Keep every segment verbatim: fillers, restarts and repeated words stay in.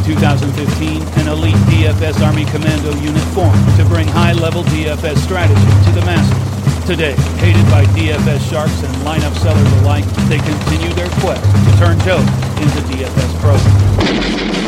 two thousand fifteen, an elite D F S Army Commando unit formed to bring high-level D F S strategy to the masses. Today, hated by D F S sharks and lineup sellers alike, they continue their quest to turn Joe into D F S pros.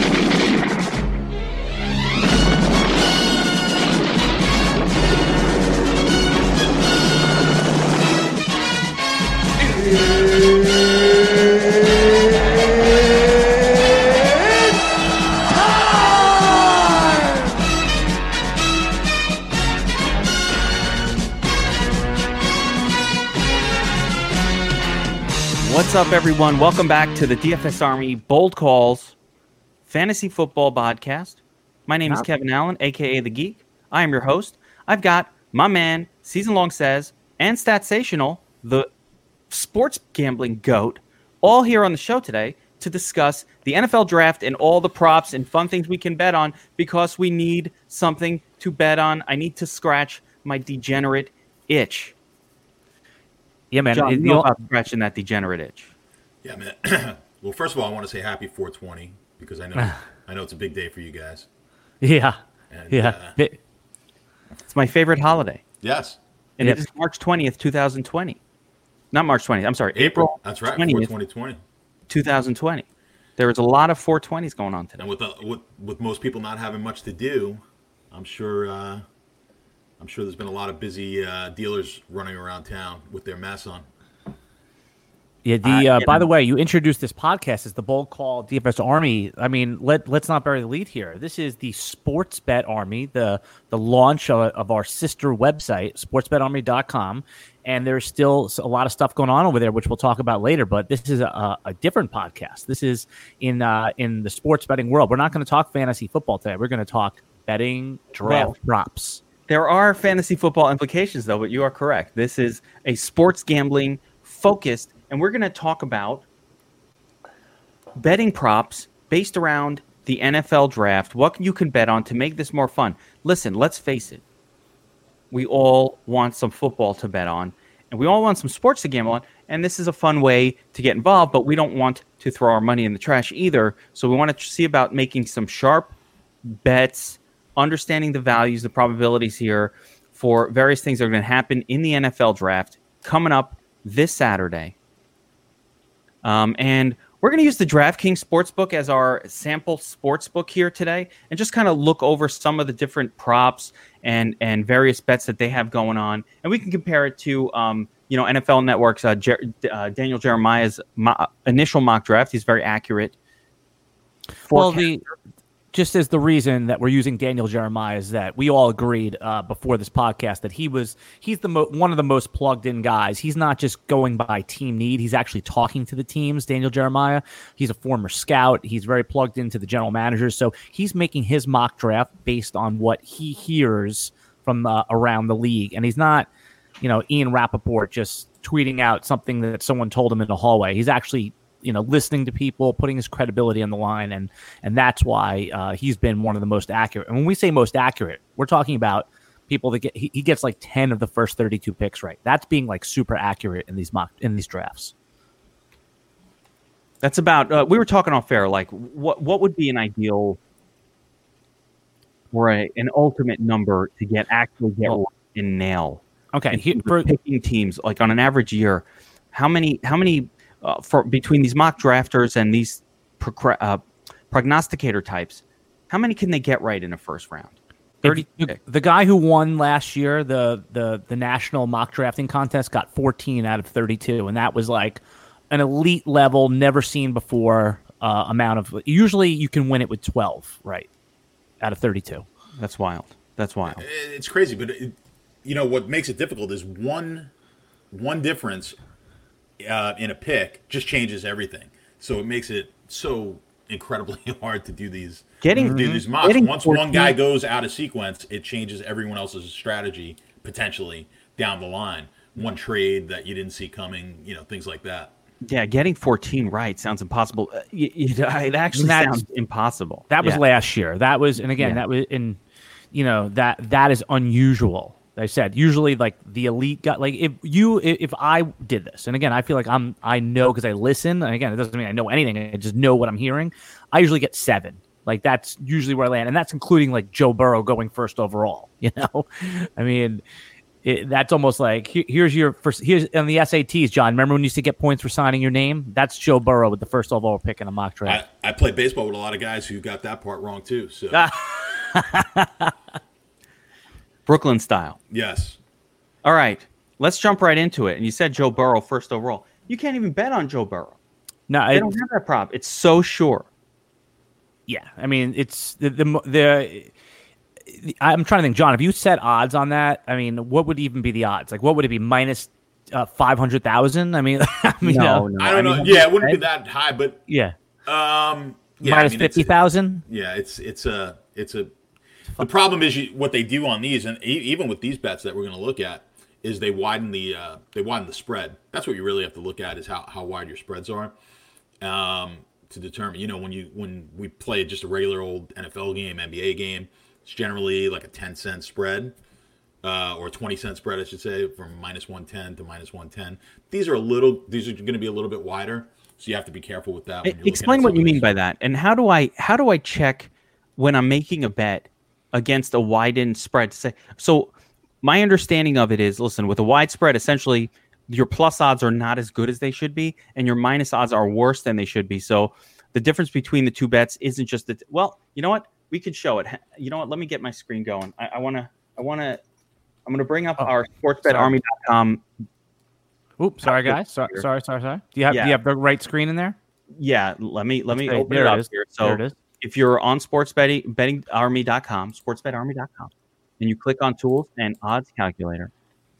What's up, everyone? Welcome back to the D F S Army Bold Calls Fantasy Football Podcast. My name is Kevin Allen, a k a. The Geek. I am your host. I've got my man, Season Long Says, and Statsational, the sports gambling goat, all here on the show today to discuss the N F L draft and all the props and fun things we can bet on because we need something to bet on. I need to scratch my degenerate itch. Yeah, man. John, you know about scratching that degenerate itch. Yeah, man. Well, first of all, I want to say happy four twenty because I know I know it's a big day for you guys. Yeah. And, yeah. Uh, it's my favorite holiday. Yes. And yep. It is March twentieth, twenty twenty. Not March twentieth. I'm sorry. April. April That's right. twentieth, twenty twenty. twenty twenty. There was a lot of four twenties going on today. And with, the, with with most people not having much to do, I'm sure uh, I'm sure there's been a lot of busy uh, dealers running around town with their masks on. Yeah. The uh, uh, by the way, you introduced this podcast as the Bold Call D F S Army. I mean, let let's not bury the lead here. This is the Sports Bet Army, the the launch of, of our sister website, sports bet army dot com, and there's still a lot of stuff going on over there, which we'll talk about later. But this is a, a different podcast. This is in uh, in the sports betting world. We're not going to talk fantasy football today. We're going to talk betting draft well, props. There are fantasy football implications, though, but you are correct. This is a sports gambling focused. And we're going to talk about betting props based around the N F L draft, what you can bet on to make this more fun. Listen, let's face it. We all want some football to bet on, and we all want some sports to gamble on, and this is a fun way to get involved, but we don't want to throw our money in the trash either. So we want to see about making some sharp bets, understanding the values, the probabilities here for various things that are going to happen in the N F L draft coming up this Saturday. Um, and we're going to use the DraftKings Sportsbook as our sample sportsbook here today and just kind of look over some of the different props and, and various bets that they have going on. And we can compare it to, um, you know, N F L Network's uh, Jer- uh, Daniel Jeremiah's mo- initial mock draft. He's very accurate. Well, the, just as the reason that we're using Daniel Jeremiah is that we all agreed uh, before this podcast that he was he's the mo- one of the most plugged in guys. He's not just going by team need. He's actually talking to the teams, Daniel Jeremiah. He's a former scout. He's very plugged into the general managers. So he's making his mock draft based on what he hears from uh, around the league. And he's not, you know, Ian Rappaport just tweeting out something that someone told him in the hallway. He's actually you know, listening to people, putting his credibility on the line, and and that's why uh, he's been one of the most accurate. And when we say most accurate, we're talking about people that get he, he gets like ten of the first thirty-two picks right. That's being like super accurate in these mock in these drafts. That's about. Uh, we were talking off air. Like, what what would be an ideal or a, an ultimate number to get actually get oh. and nail? Okay, he, for picking teams like on an average year, how many how many. Uh, for between these mock drafters and these pro- uh, prognosticator types, how many can they get right in a first round? thirty. The, the guy who won last year, the the the national mock drafting contest, got fourteen out of thirty-two, and that was like an elite level, never seen before uh, amount of. Usually, you can win it with twelve, right, out of thirty-two. That's wild. That's wild. It's crazy, but it, you know what makes it difficult is one one difference. Uh, in a pick just changes everything, so it makes it so incredibly hard to do these getting to do these mocks. Getting Once fourteen one guy goes out of sequence, it changes everyone else's strategy potentially down the line. One trade that you didn't see coming, you know, things like that. Yeah, getting fourteen right sounds impossible. Uh, you, you, it actually That's, sounds impossible. That was yeah. last year. That was, and again, yeah. that was in, you know, that that is unusual. I said usually like the elite guy, like if you if I did this, and again I feel like I'm I know because I listen, and again it doesn't mean I know anything, I just know what I'm hearing. I usually get seven. Like that's usually where I land, and that's including like Joe Burrow going first overall. You know, I mean, it, that's almost like here, here's your first. Here's on the S A Ts, John. Remember when you used to get points for signing your name? That's Joe Burrow with the first overall pick in a mock draft. I, I played baseball with a lot of guys who got that part wrong too. So Brooklyn style. Yes. All right, let's jump right into it. And you said Joe Burrow first overall. You can't even bet on Joe Burrow. No, they I don't have that prop. It's so sure. Yeah, I mean, it's the, the the I'm trying to think, John. If you set odds on that, I mean, what would even be the odds? Like, what would it be? Minus uh, five hundred thousand? I mean, I mean, no, uh, no. I don't I know. mean, yeah, it wouldn't be that high, but yeah, um, yeah, minus I mean, fifty thousand. Yeah, it's it's a it's a. The problem is you, what they do on these, and e- even with these bets that we're going to look at, is they widen the uh, they widen the spread. That's what you really have to look at is how, how wide your spreads are. Um, to determine, you know, when you when we play just a regular old N F L game, N B A game, it's generally like a ten cent spread, uh, or a twenty cent spread, I should say, from minus one ten to minus one ten. These are a little, these are going to be a little bit wider, so you have to be careful with that. When you're Explain what you mean by that, and how do I how do I check when I'm making a bet against a widened spread? To say so, my understanding of it is, listen, with a wide spread, essentially, your plus odds are not as good as they should be, and your minus odds are worse than they should be. So the difference between the two bets isn't just that. Well, you know what? We could show it. You know what? Let me get my screen going. I want to. I want to. I'm going to bring up Oh, our sports bet army dot com. Oops, sorry guys. Sorry, sorry, sorry, sorry. Do you have Yeah. do you have the right screen in there? Yeah, let me let me Okay, open there it it up is. here. There So it is. if you're on sports betting betting army dot com, sports bet army dot com, and you click on tools and odds calculator,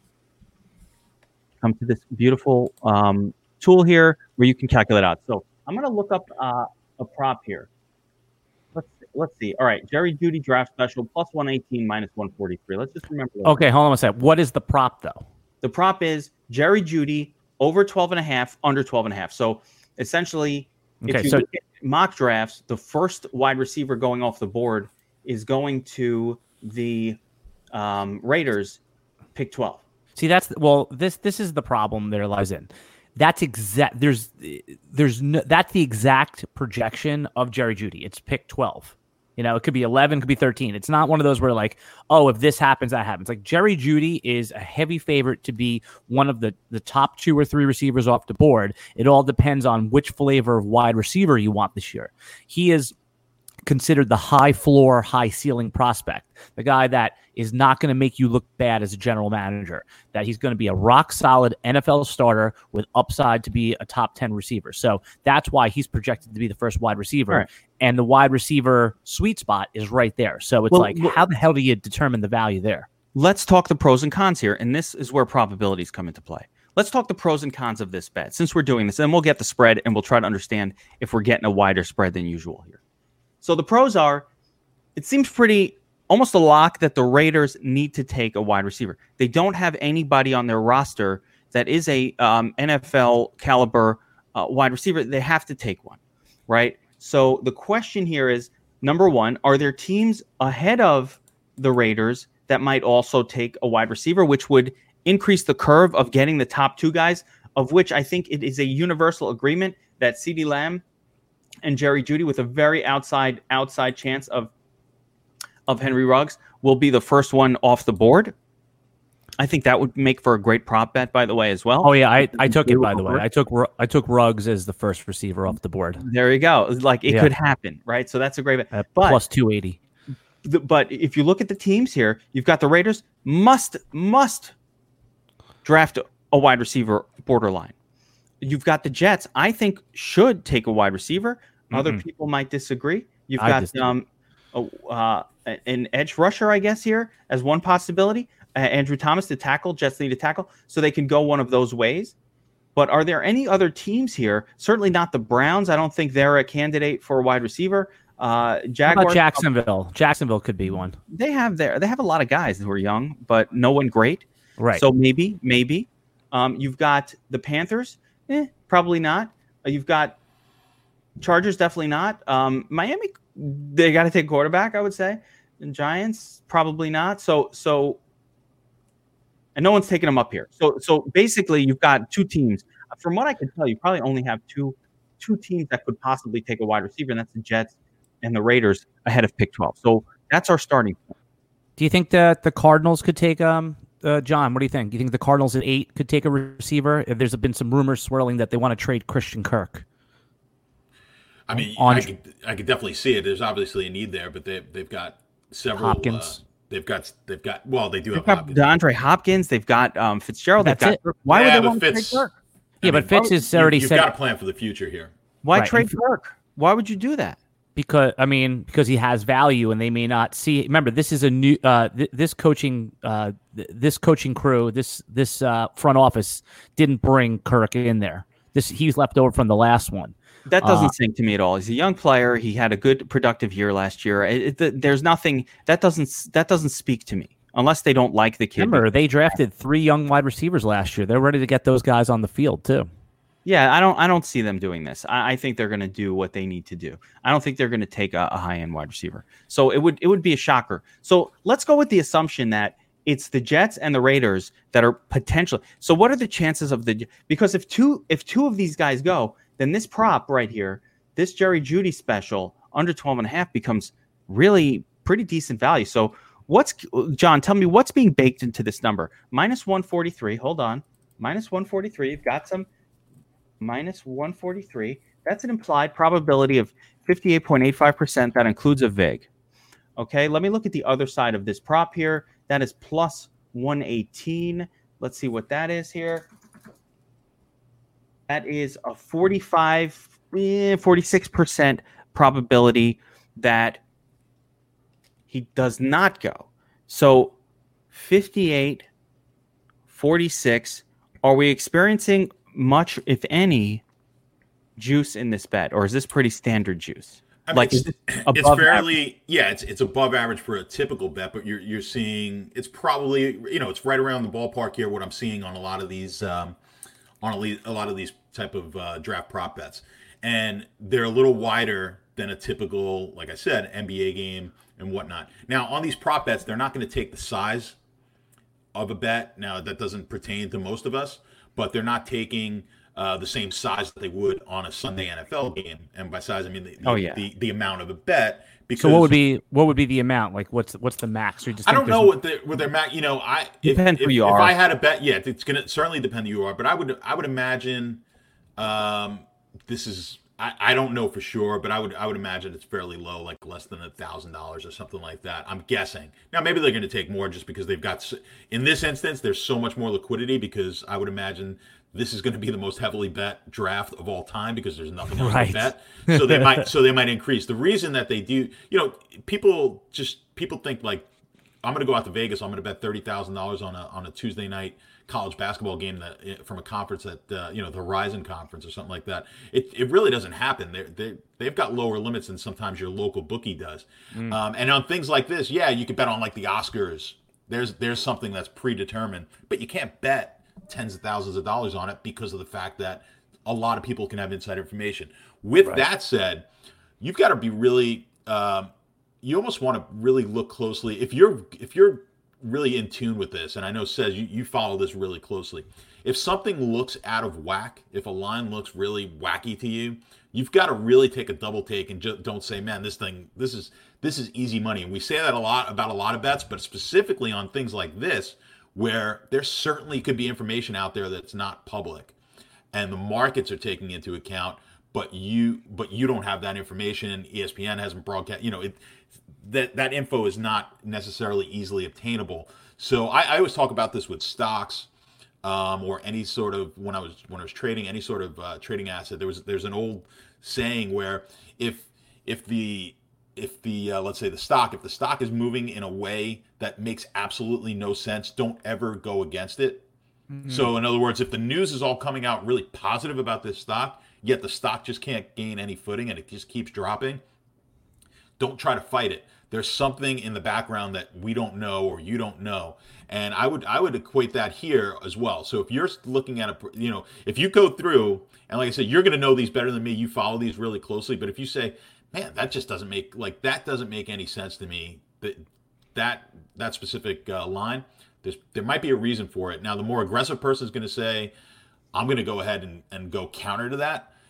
come to this beautiful um, tool here where you can calculate odds. So I'm going to look up uh, a prop here. Let's let's see. All right, Jerry Jeudy draft special plus one eighteen minus one forty-three. Let's just remember that. Okay, hold on a second. What is the prop though? The prop is Jerry Jeudy over twelve and a half, under twelve and a half. So essentially, if Okay, you so- look at mock drafts, the first wide receiver going off the board is going to the um, Raiders, pick twelve. See, that's well. This this is the problem that it lies in. That's exact. There's there's no, that's the exact projection of Jerry Jeudy. It's pick twelve. You know, it could be eleven, could be thirteen. It's not one of those where like, oh, if this happens, that happens. Like Jerry Jeudy is a heavy favorite to be one of the the top two or three receivers off the board. It all depends on which flavor of wide receiver you want this year. He is considered the high floor, high ceiling prospect, the guy that is not going to make you look bad as a general manager, that he's going to be a rock solid N F L starter with upside to be a top ten receiver. So that's why he's projected to be the first wide receiver. Right. And the wide receiver sweet spot is right there. So it's Well, like, well- how the hell do you determine the value there? Let's talk the pros and cons here, and this is where probabilities come into play. Let's talk the pros and cons of this bet since we're doing this, and we'll get the spread, and we'll try to understand if we're getting a wider spread than usual here. So the pros are, it seems pretty almost a lock that the Raiders need to take a wide receiver. They don't have anybody on their roster that is a um, N F L caliber uh, wide receiver. They have to take one, right? So the question here is, number one, are there teams ahead of the Raiders that might also take a wide receiver, which would increase the curve of getting the top two guys, of which I think it is a universal agreement that CeeDee Lamb and Jerry Jeudy, with a very outside outside chance of of Henry Ruggs, will be the first one off the board. I think that would make for a great prop bet, by the way, as well. Oh yeah, I, I took it by the way. I took Ru- I took Ruggs as the first receiver off the board. There you go. Like it Yeah. could happen, right? So that's a great bet. At But plus two eighty. the, but if you look at the teams here, you've got the Raiders must must draft a wide receiver borderline. You've got the Jets, I think, should take a wide receiver. Other Mhm. people might disagree. You've I got disagree. um, a, uh, an edge rusher, I guess, here as one possibility. Uh, Andrew Thomas to tackle. Jets need a tackle, so they can go one of those ways. But are there any other teams here? Certainly not the Browns. I don't think they're a candidate for a wide receiver. Uh, How Jaguars. about Jacksonville? Jacksonville could be one. They have their. They have a lot of guys who are young, but no one great. Right. So maybe, maybe. Um, you've got the Panthers. Eh, probably not. Uh, you've got Chargers, definitely not. Um, Miami, they got to take quarterback, I would say. And Giants, probably not. So, so, and no one's taking them up here. So, so basically, you've got two teams. From what I can tell, you probably only have two, two teams that could possibly take a wide receiver, and that's the Jets and the Raiders ahead of pick twelve. So that's our starting point. Do you think that the Cardinals could take um uh, John? What do you think? Do you think the Cardinals at eight could take a receiver? If there's been some rumors swirling that they want to trade Christian Kirk. I mean, on, I could I could definitely see it. There's obviously a need there, but they they've got several. Hopkins. Uh, they've got they've got well, they do They've have got Hopkins. DeAndre Hopkins. They've got um, Fitzgerald. That's they've it. got Why yeah, would they want Fitz, to trade Kirk? Yeah, I but mean, Fitz is already you, you've said. got to plan for the future here. Why Right. trade Kirk? Why would you do that? Because I mean, because he has value, and they may not see. Remember, this is a new uh, th- this coaching uh, th- this coaching crew, this this uh, front office didn't bring Kirk in there. This he's left over from the last one. That doesn't Uh, sink to me at all. He's a young player. He had a good productive year last year. It, it, there's nothing that doesn't that doesn't speak to me unless they don't like the kid. Remember, they drafted three young wide receivers last year. They're ready to get those guys on the field too. Yeah, I don't I don't see them doing this. I, I think they're going to do what they need to do. I don't think they're going to take a, a high end wide receiver. So it would it would be a shocker. So let's go with the assumption that it's the Jets and the Raiders that are potential. So what are the chances of the because if two if two of these guys go, then this prop right here, this Jerry Jeudy special under twelve and a half becomes really pretty decent value. So what's John, tell me what's being baked into this number? minus one forty-three. Hold on. minus one forty-three. You've got some minus one forty-three. That's an implied probability of fifty-eight point eight five percent. That includes a vig. Okay, let me look at the other side of this prop here. That is plus one eighteen. Let's see what that is here. That is a forty-five, forty-six percent probability that he does not go. So fifty-eight, forty-six. Are we experiencing much, if any, juice in this bet, or is this pretty standard juice? I mean, like it's, is it's fairly average? yeah, it's it's above average for a typical bet, but you're you're seeing it's probably you know it's right around the ballpark here. What I'm seeing on a lot of these um, on a, a lot of these type of uh, draft prop bets, and they're a little wider than a typical, like I said, N B A game and whatnot. Now on these prop bets, they're not going to take the size of a bet. Now that doesn't pertain to most of us, but they're not taking uh, the same size that they would on a Sunday N F L game. And by size, I mean the, oh, yeah. the, the amount of a bet. Because so what would be what would be the amount? Like what's what's the max? Or you just I don't know there's- what the what their max. You know, I if, Depends if, who you if are. I had a bet, yeah, it's gonna certainly depend who you are. But I would I would imagine um, this is. I, I don't know for sure, but I would I would imagine it's fairly low, like less than a thousand dollars or something like that. I'm guessing. Now maybe they're going to take more just because they've got. s- In this instance, there's so much more liquidity because I would imagine this is going to be the most heavily bet draft of all time because there's nothing else Right. to bet. So they might so they might increase. The reason that they do, you know, people just people think like I'm going to go out to Vegas. I'm going to bet thirty thousand dollars on a on a Tuesday night college basketball game that from a conference that uh, you know the Horizon Conference or something like that. It it really doesn't happen. They they they've got lower limits than sometimes your local bookie does. Mm. Um, and on things like this, yeah, you could bet on like the Oscars. There's there's something that's predetermined, but you can't bet tens of thousands of dollars on it because of the fact that a lot of people can have inside information. With Right. that said, you've got to be really. Um, you almost want to really look closely if you're if you're really in tune with this, and I know says you, you follow this really closely. If something looks out of whack, if a line looks really wacky to you, you've got to really take a double take and just don't say, man, this thing, this is this is easy money. And we say that a lot about a lot of bets, but specifically on things like this, where there certainly could be information out there that's not public, and the markets are taking into account, but you but you don't have that information. E S P N hasn't broadcast. You know, it, that that info is not necessarily easily obtainable. So I, I always talk about this with stocks, um, or any sort of when I was when I was trading any sort of uh, trading asset. There was there's an old saying where if if the if the uh, let's say the stock if the stock is moving in a way that makes absolutely no sense, don't ever go against it. Mm-hmm. So in other words, if the news is all coming out really positive about this stock, yet the stock just can't gain any footing and it just keeps dropping, don't try to fight it. There's something in the background that we don't know or you don't know. And I would I would equate that here as well. So if you're looking at a, you know, if you go through, and like I said, you're going to know these better than me. You follow these really closely. But if you say, man, that just doesn't make, like, that doesn't make any sense to me, that that that specific uh, line, there's, there might be a reason for it. Now, the more aggressive person is going to say, I'm going to go ahead and, and go counter to that.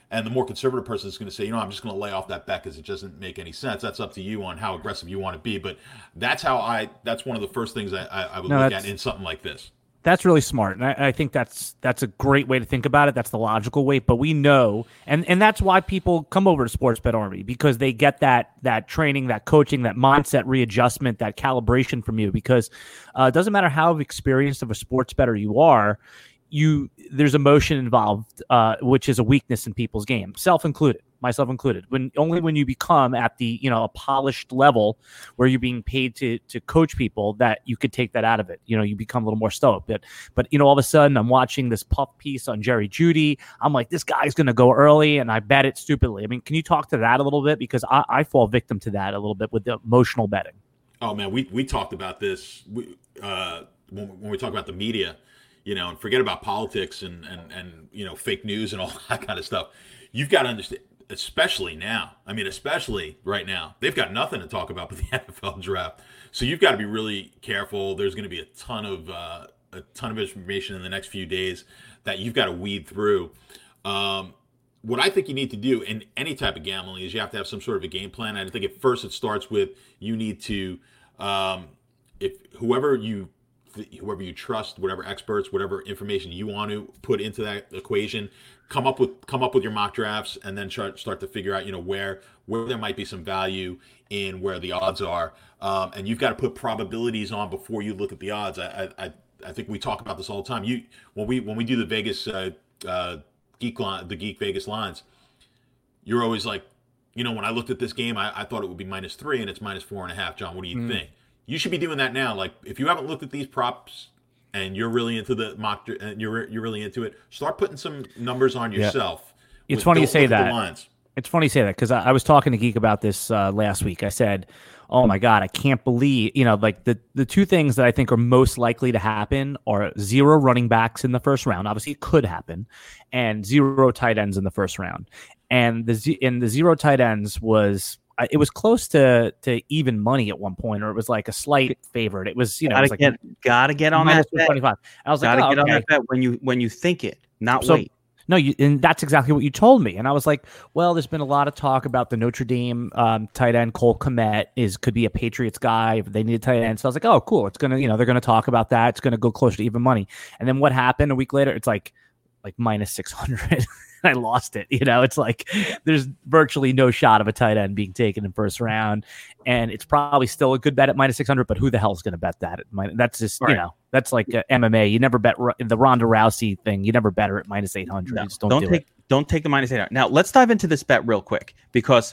And the more conservative person is going to say, you know, I'm just going to lay off that bet because it doesn't make any sense. That's up to you on how aggressive you want to be. But that's how I, that's one of the first things I, I, I would no, look at in something like this. That's really smart. And I, I think that's that's a great way to think about it. That's the logical way. But we know, and, and that's why people come over to Sportsbet Army, because they get that that training, that coaching, that mindset readjustment, that calibration from you. Because uh, it doesn't matter how experienced of a sports bettor you are, you there's emotion involved, uh, which is a weakness in people's game, self included. Myself included. When only when you become at the, you know, a polished level where you're being paid to to coach people that you could take that out of it. You know, you become a little more stoic. But but you know, all of a sudden I'm watching this puff piece on Jerry Jeudy. I'm like, this guy's gonna go early, and I bet it stupidly. I mean, can you talk to that a little bit? Because I, I fall victim to that a little bit with the emotional betting. Oh man, we we talked about this we, uh, when, when we talk about the media, you know, and forget about politics and and and you know, fake news and all that kind of stuff. You've got to understand. Especially now. I mean, especially right now. They've got nothing to talk about with the N F L draft. So you've got to be really careful. There's going to be a ton of uh, a ton of information in the next few days that you've got to weed through. Um, what I think you need to do in any type of gambling is you have to have some sort of a game plan. And I think at first it starts with you need to, um, if whoever you whoever you trust, whatever experts, whatever information you want to put into that equation, come up with come up with your mock drafts, and then start start to figure out, you know, where where there might be some value in where the odds are, um, and you've got to put probabilities on before you look at the odds. I I I think we talk about this all the time. You when we when we do the Vegas uh, uh, geek line, the Geek Vegas lines, you're always like, you know, when I looked at this game, I, I thought it would be minus three, and it's minus four and a half. John, what do you mm. think? You should be doing that now. Like, if you haven't looked at these props and you're really into the mock, and you're you're really into it, start putting some numbers on yourself. Yeah. It's funny you say that. It's funny you say that because I, I was talking to Geek about this uh, last week. I said, "Oh my God, I can't believe you know like the the two things that I think are most likely to happen are zero running backs in the first round. Obviously, it could happen, and zero tight ends in the first round. And the and the zero tight ends was." It was close to, to even money at one point, or it was like a slight favorite. It was, you know, gotta it was like get, gotta get on that bet. twenty-five. I was gotta like, oh, get okay. on that bet when you when you think it, not so, wait. No, you, and that's exactly what you told me. And I was like, well, there's been a lot of talk about the Notre Dame um, tight end Cole Kmet is could be a Patriots guy if they need a tight end. So I was like, oh, cool. It's gonna, you know, they're gonna talk about that. It's gonna go closer to even money. And then what happened a week later? It's like like minus six hundred. I lost it. You know, it's like there's virtually no shot of a tight end being taken in first round, and it's probably still a good bet at minus six hundred. But who the hell is going to bet that? At minus, that's just right. You know, that's like uh, M M A. You never bet the Ronda Rousey thing. You never bet her at minus eight hundred. No, you just don't, don't do take it. Don't take the minus eight hundred. Now let's dive into this bet real quick because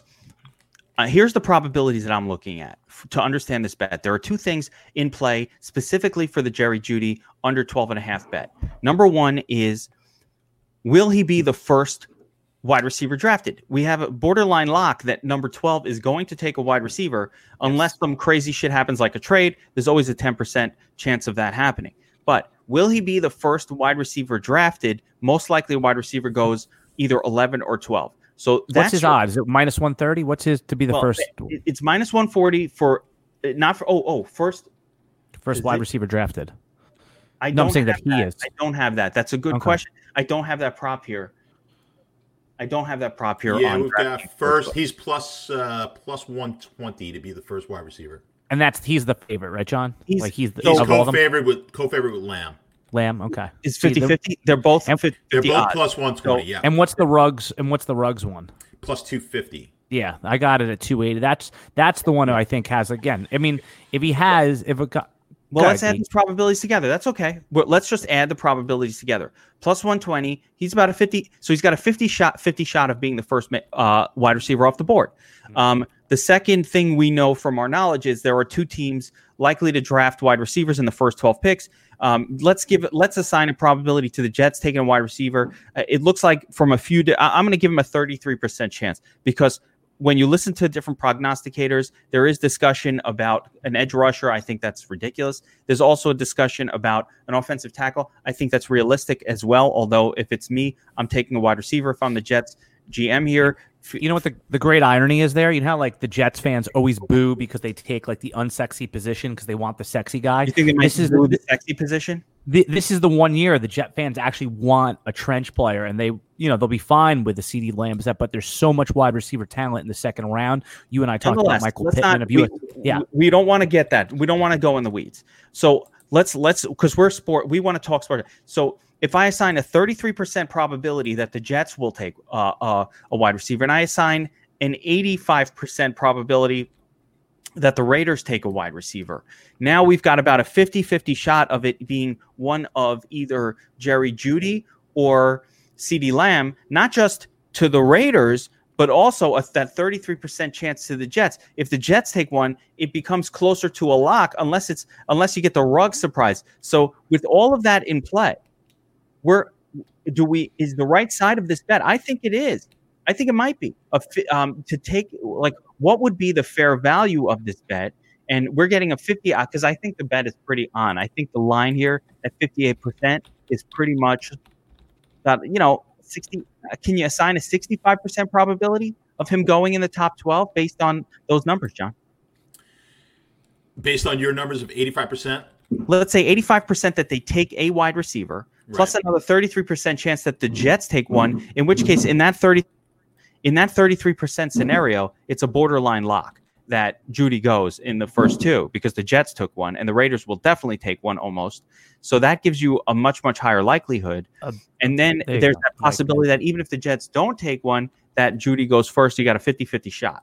uh, here's the probabilities that I'm looking at f- to understand this bet. There are two things in play specifically for the Jerry Jeudy under twelve and a half bet. Number one is, will he be the first wide receiver drafted? We have a borderline lock that number twelve is going to take a wide receiver unless some crazy shit happens like a trade. There's always a ten percent chance of that happening. But will he be the first wide receiver drafted? Most likely a wide receiver goes either eleven or twelve. So that's what's his your, odds? Is it minus one thirty? What's his to be the well, first? It, it's minus one forty for not for oh oh first first wide it, receiver drafted. I no, don't I'm saying that that he that. is. I don't have that. That's a good okay. question. I don't have that prop here. I don't have that prop here. Yeah, on we've got first. He's plus uh, plus one twenty to be the first wide receiver, and that's he's the favorite, right, John? He's, like he's, the, he's co-favorite with co-favorite with Lamb. Lamb, okay. It's fifty-fifty. They're both fifty. They're both odds. plus one twenty. So, yeah. And what's the Ruggs? And what's the Ruggs one? Plus two fifty. Yeah, I got it at two eighty. That's that's the one who I think has again. I mean, if he has, if it got. Well, let's add these probabilities together. That's okay. But let's just add the probabilities together. Plus one twenty. He's about a fifty. So he's got a fifty shot, fifty shot of being the first uh, wide receiver off the board. Um, the second thing we know from our knowledge is there are two teams likely to draft wide receivers in the first twelve picks. Um, let's give it. Let's assign a probability to the Jets taking a wide receiver. Uh, it looks like from a few. De- I'm going to give him a thirty-three percent chance because when you listen to different prognosticators, there is discussion about an edge rusher. I think that's ridiculous. There's also a discussion about an offensive tackle. I think that's realistic as well. Although if it's me, I'm taking a wide receiver. If I'm the Jets G M here, you know what the, the great irony is there? You know how like the Jets fans always boo because they take like the unsexy position because they want the sexy guy. You think they might this is the, the sexy position? th- this is the one year the Jet fans actually want a trench player, and they, you know, they'll be fine with the CeeDee Lamb set, but there's so much wide receiver talent in the second round. You and I talked about Michael Pittman. Not, of you, we, yeah, we don't want to get that. We don't want to go in the weeds. So let's let's because we're sport. We want to talk sport. So if I assign a thirty-three percent probability that the Jets will take uh, uh, a wide receiver, and I assign an eighty-five percent probability that the Raiders take a wide receiver, now we've got about a fifty-fifty shot of it being one of either Jerry Jeudy or CeeDee Lamb, not just to the Raiders, but also a, that thirty-three percent chance to the Jets. If the Jets take one, it becomes closer to a lock unless it's unless you get the rug surprise. So with all of that in play, we're do we is the right side of this bet? I think it is. I think it might be a um, to take like what would be the fair value of this bet, and we're getting a fifty because I think the bet is pretty on. I think the line here at fifty-eight percent is pretty much that you know sixty. Can you assign a sixty-five percent probability of him going in the top twelve based on those numbers, John? Based on your numbers of eighty-five percent? Let's say eighty-five percent that they take a wide receiver, right, plus another thirty-three percent chance that the Jets take one, in which case in that thirty in that thirty-three percent scenario, it's a borderline lock that Jeudy goes in the first two because the Jets took one and the Raiders will definitely take one almost. So that gives you a much, much higher likelihood. Uh, and then there there's go. that possibility that even if the Jets don't take one, that Jeudy goes first, you got a fifty-fifty shot.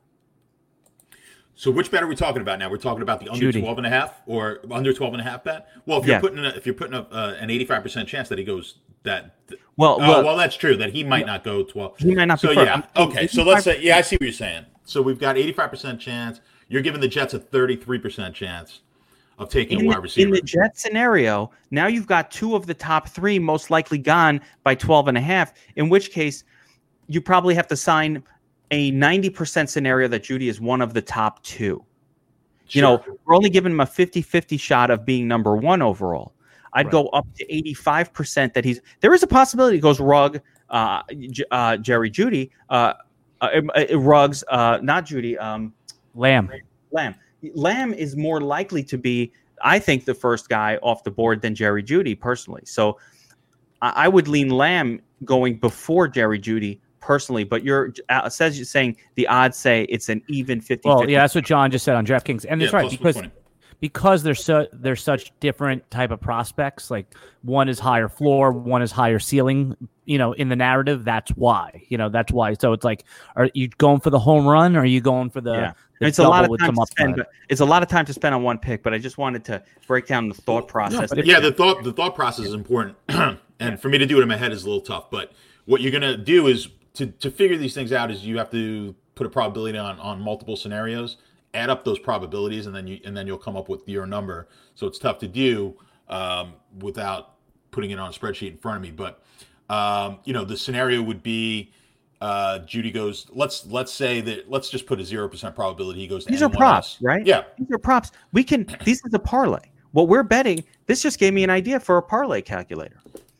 So which bet are we talking about now? We're talking about the under Jeudy. twelve and a half or under twelve and a half bet? Well, if you're yeah. putting a, if you're putting a, uh, an eighty-five percent chance that he goes that well, oh, well, well, that's true that he might not go twelve. He might not so be yeah. first. Okay, so let's say yeah, I see what you're saying. So we've got eighty-five percent chance. You're giving the Jets a thirty-three percent chance of taking in a wide the, receiver. In the Jet scenario, now you've got two of the top three most likely gone by twelve and a half, in which case you probably have to sign a ninety percent scenario that Jeudy is one of the top two. Sure. You know, we're only giving him a fifty-fifty shot of being number one overall. I'd right. go up to eighty-five percent that he's – there is a possibility he goes Rugg, uh, uh, Jerry Jeudy, uh, uh, uh, Ruggs, uh, not Jeudy. Um, Lamb. Lamb. Lamb is more likely to be, I think, the first guy off the board than Jerry Jeudy personally. So I, I would lean Lamb going before Jerry Jeudy personally, but you're uh, says you're saying the odds say it's an even fifty-fifty. Well, yeah, that's what John just said on DraftKings, and yeah, that's right because because they're so they're such different type of prospects. Like one is higher floor, one is higher ceiling. You know, in the narrative, that's why. You know, that's why. So it's like, are you going for the home run, or are you going for the? Yeah. the it's a lot of with time some to spend. But it's a lot of time to spend on one pick. But I just wanted to break down the thought process. No, yeah, the thought the thought process is important, and for me to do it in my head is a little tough. But what you're gonna do is to to figure these things out is you have to put a probability on on multiple scenarios, add up those probabilities, and then you and then you'll come up with your number. So it's tough to do um, without putting it on a spreadsheet in front of me. But um, you know, the scenario would be uh, Jeudy goes. Let's let's say that let's just put a zero percent probability he goes to These are anyone props, else. right? Yeah, these are props. We can. This is a parlay. What we're betting. This just gave me an idea for a parlay calculator.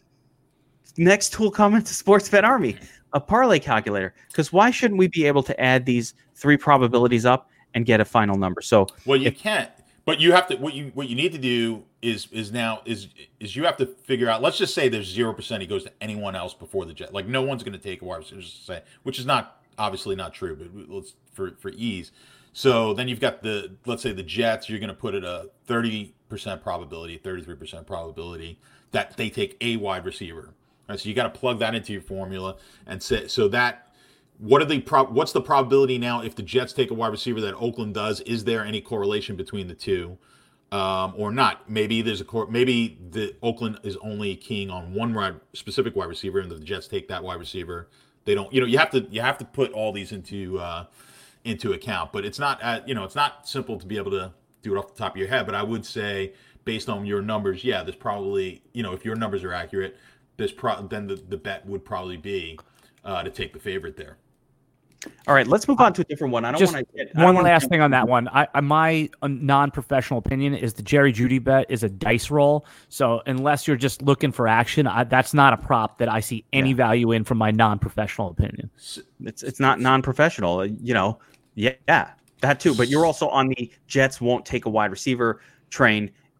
Next tool coming to Sportsbet Army. A parlay calculator, because why shouldn't we be able to add these three probabilities up and get a final number? So well, you if, can't, but you have to. What you what you need to do is is now is is you have to figure out. Let's just say there's zero percent he goes to anyone else before the Jet. Like no one's going to take a wide receiver, just to say, which is not obviously not true, but let's for for ease. So then you've got the let's say the Jets. You're going to put it a thirty percent probability, thirty-three percent probability that they take a wide receiver. Right, so you got to plug that into your formula and say so that what are the pro, what's the probability now if the Jets take a wide receiver that Oakland does? Is there any correlation between the two um, or not? Maybe there's a cor- maybe the Oakland is only keying on one wide, specific wide receiver, and the Jets take that wide receiver. They don't. You know, you have to you have to put all these into uh, into account. But it's not uh, you know it's not simple to be able to do it off the top of your head. But I would say based on your numbers, yeah, there's probably you know if your numbers are accurate. This pro- then the, the bet would probably be uh, to take the favorite there. All right, let's move on to a different one. I don't Just want to. One last thing on that one. I, I my non-professional opinion is the Jerry Jeudy bet is a dice roll. So unless you're just looking for action, I, that's not a prop that I see any yeah. value in from my non-professional opinion. It's it's not non-professional. You know, yeah, yeah, that too. But you're also on the Jets won't take a wide receiver train.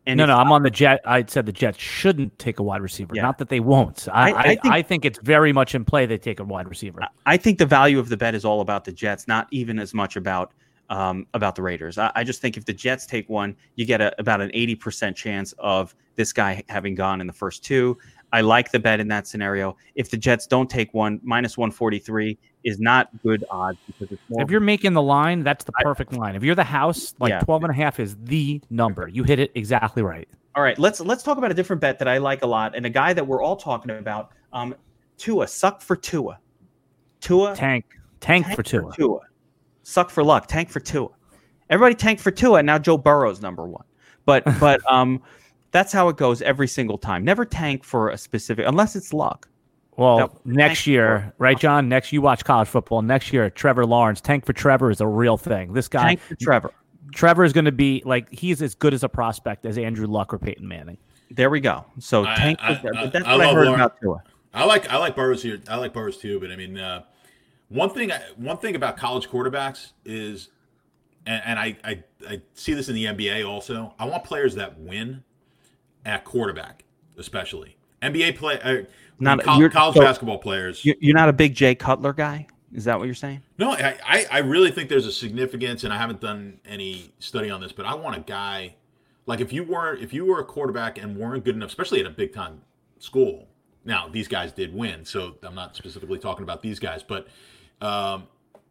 And no, if, no, I'm on the Jet. I said the Jets shouldn't take a wide receiver. Yeah. Not that they won't. I, I- I I, think- I think it's very much in play they take a wide receiver. I think the value of the bet is all about the Jets, not even as much about um, about the Raiders. I, I just think if the Jets take one, you get a, about an eighty percent chance of this guy having gone in the first two. I like the bet in that scenario. If the Jets don't take one, minus one forty-three is not good odds because it's more. If you're making the line, that's the perfect line. If you're the house, like Yeah. twelve and a half is the number. You hit it exactly right. All right, let's let's talk about a different bet that I like a lot, and a guy that we're all talking about. Um, Tua, suck for Tua. Tua, Tank. Tank, for Tua. Tua. Suck for luck. Tank for Tua. Everybody tank for Tua. Now Joe Burrow's number one. But but um, that's how it goes every single time. Never tank for a specific, unless it's luck. Well, That- next tank year, for- right, John? Next, you watch college football. Next year, Trevor Lawrence, tank for Trevor is a real thing. This guy, Tank for Trevor. Trevor is going to be like he's as good as a prospect as Andrew Luck or Peyton Manning. There we go. So I- tank I- for Trevor. I- But that's I what I love heard Lawrence. about Tua. I like I like Burrows here. I like Burrows too. But I mean, uh, one thing one thing about college quarterbacks is, and, and I, I I see this in the N B A also. I want players that win at quarterback, especially N B A play. Uh, Not- col- you're- college so- basketball players. You, you're not a big Jay Cutler guy? Is that what you're saying? No, I, I I really think there's a significance, and I haven't done any study on this, but I want a guy like if you weren't if you were a quarterback and weren't good enough, especially at a big time school. Now these guys did win, so I'm not specifically talking about these guys, but um,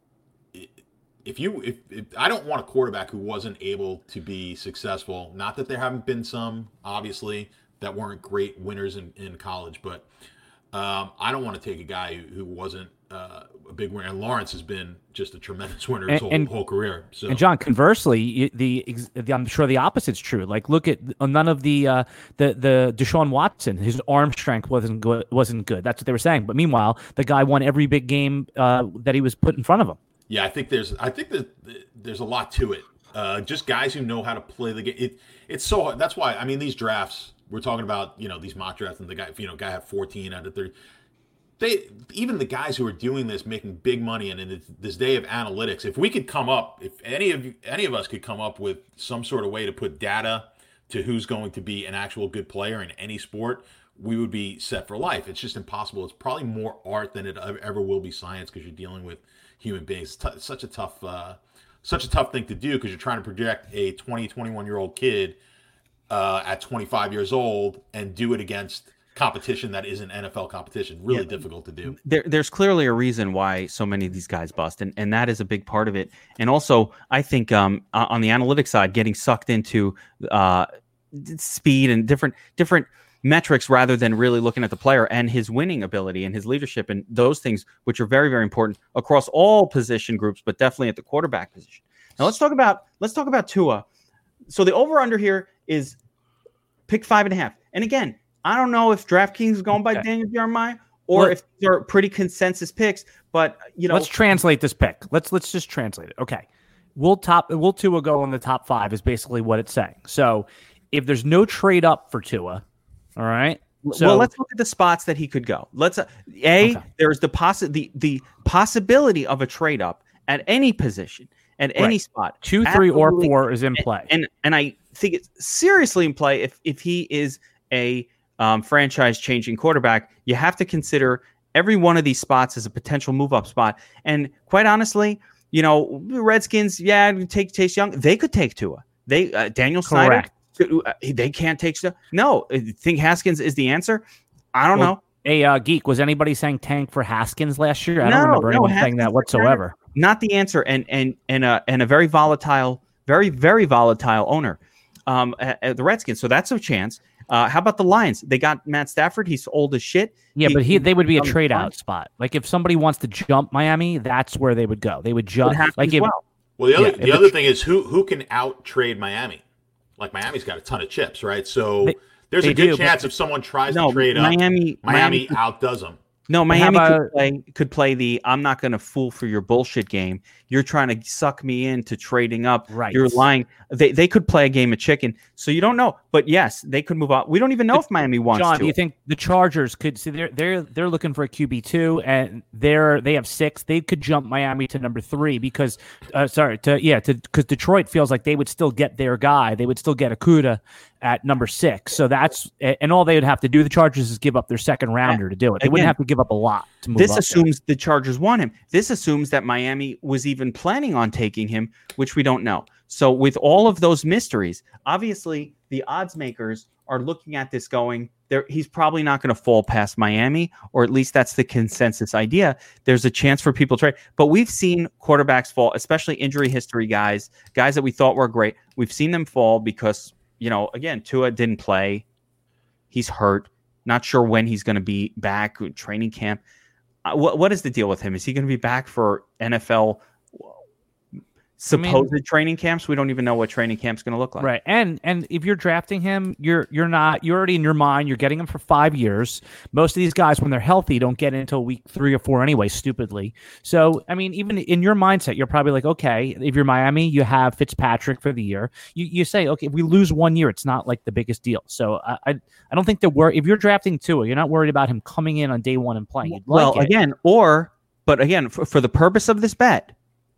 if you if, if I don't want a quarterback who wasn't able to be successful. Not that there haven't been some, obviously, that weren't great winners in, in college, but um, I don't want to take a guy who, who wasn't uh, a big winner. And Lawrence has been just a tremendous winner his And- whole, and- whole career. So And John, conversely, you- the, ex- the I'm sure the opposite's true. Like, look at uh, none of the uh, the the Deshaun Watson. His arm strength wasn't good. Wasn't good. That's what they were saying. But meanwhile, the guy won every big game uh, that he was put in front of him. yeah, I think there's I think that there's a lot to it. Uh, just guys who know how to play the game. It, it's so hard. That's why I mean these drafts. We're talking about you know these mock drafts and the guy you know guy had fourteen out of thirty. They even the guys who are doing this, making big money, and in this day of analytics, if we could come up, if any of you, any of us could come up with some sort of way to put data to who's going to be an actual good player in any sport, we would be set for life. It's just impossible. It's probably more art than it ever will be science because you're dealing with human beings. It's, t- it's such a tough, uh, such a tough thing to do because you're trying to project a twenty, twenty-one year old kid uh, at twenty-five years old and do it against competition that isn't N F L competition. Really Yeah. difficult to do. There, there's clearly a reason why so many of these guys bust, and, and that is a big part of it. And also, I think um, uh, on the analytics side, getting sucked into uh, speed and different different metrics rather than really looking at the player and his winning ability and his leadership and those things, which are very, very important across all position groups, but definitely at the quarterback position. Now let's talk about let's talk about Tua. So the over under here is pick five and a half. And again, I don't know if DraftKings is going by Okay. Daniel Jeremiah or Well- if they're pretty consensus picks, but you know, Let's translate this pick. Let's let's just translate it. Okay, we'll top. Will Tua go in the top five? Is basically what it's saying. So if there's no trade up for Tua, all right. So well, let's look at the spots that he could go. Let's uh, a Okay. there's the possi- the the possibility of a trade up at any position at any Right. spot. two, three, or Absolutely. four is in play. And and I think it's seriously in play if if he is a um, franchise changing quarterback. You have to consider every one of these spots as a potential move up spot. And quite honestly, you know, the Redskins, yeah, take Chase Young. They could take Tua. They uh, Daniel Snyder. Correct. uh, They can't take Tua. No, uh, think Haskins is the answer. I don't Well, know. Hey, uh, geek, was anybody saying tank for Haskins last year? I No, don't remember no, anyone saying Haskins that was whatsoever. Not the answer. And and and a and a very volatile, very very volatile owner, um, at, at the Redskins. So that's a chance. Uh, how about the Lions? They got Matt Stafford. He's old as shit. Yeah, but he they would be a on the trade front. out spot. Like if somebody wants to jump Miami, that's where they would go. They would Would jump. happen Like as if well. Well, the other Yeah, the if other it's- thing is who who can out trade Miami? Like Miami's got a ton of chips, right? So They- there's they a good do, but- chance if someone tries No, to trade Miami- up, Miami Miami- outdoes them. No, Miami about, could play could play the I'm not going to fool for your bullshit game. You're trying to suck me into trading up. Right. You're lying. They they could play a game of chicken. So you don't know. But yes, they could move on. We don't even know but, if Miami wants John, to. do you think the Chargers could see they're they're they're looking for a Q B two and they're they have six. They could jump Miami to number three because uh, sorry, to yeah, to because Detroit feels like they would still get their guy. They would still get Okudah at number six. So that's and all they would have to do, the Chargers, is give up their second rounder to do it. They Again, wouldn't have to give up a lot to move This up assumes there. the Chargers want him. This assumes that Miami was even planning on taking him, which we don't know. So with all of those mysteries, obviously the odds makers are looking at this going, there he's probably not going to fall past Miami, or at least that's the consensus idea. There's a chance for people to trade. But we've seen quarterbacks fall, especially injury history guys, guys that we thought were great. We've seen them fall because, you know, again, Tua didn't play. He's hurt. Not sure when he's going to be back. Training camp. Uh, what What is the deal with him? Is he going to be back for N F L supposed I mean, training camps? We don't even know what training camp's going to look like. Right. And and if you're drafting him, you're you're not you're already in your mind, you're getting him for five years. Most of these guys, when they're healthy, don't get in until week three or four anyway, stupidly. So, I mean, even in your mindset, you're probably like, okay, if you're Miami, you have Fitzpatrick for the year. You you say, okay, if we lose one year, it's not like the biggest deal. So I I, I don't think they're worried. If you're drafting Tua, you're not worried about him coming in on day one and playing. You'd well, like again, or, but again, for, for the purpose of this bet,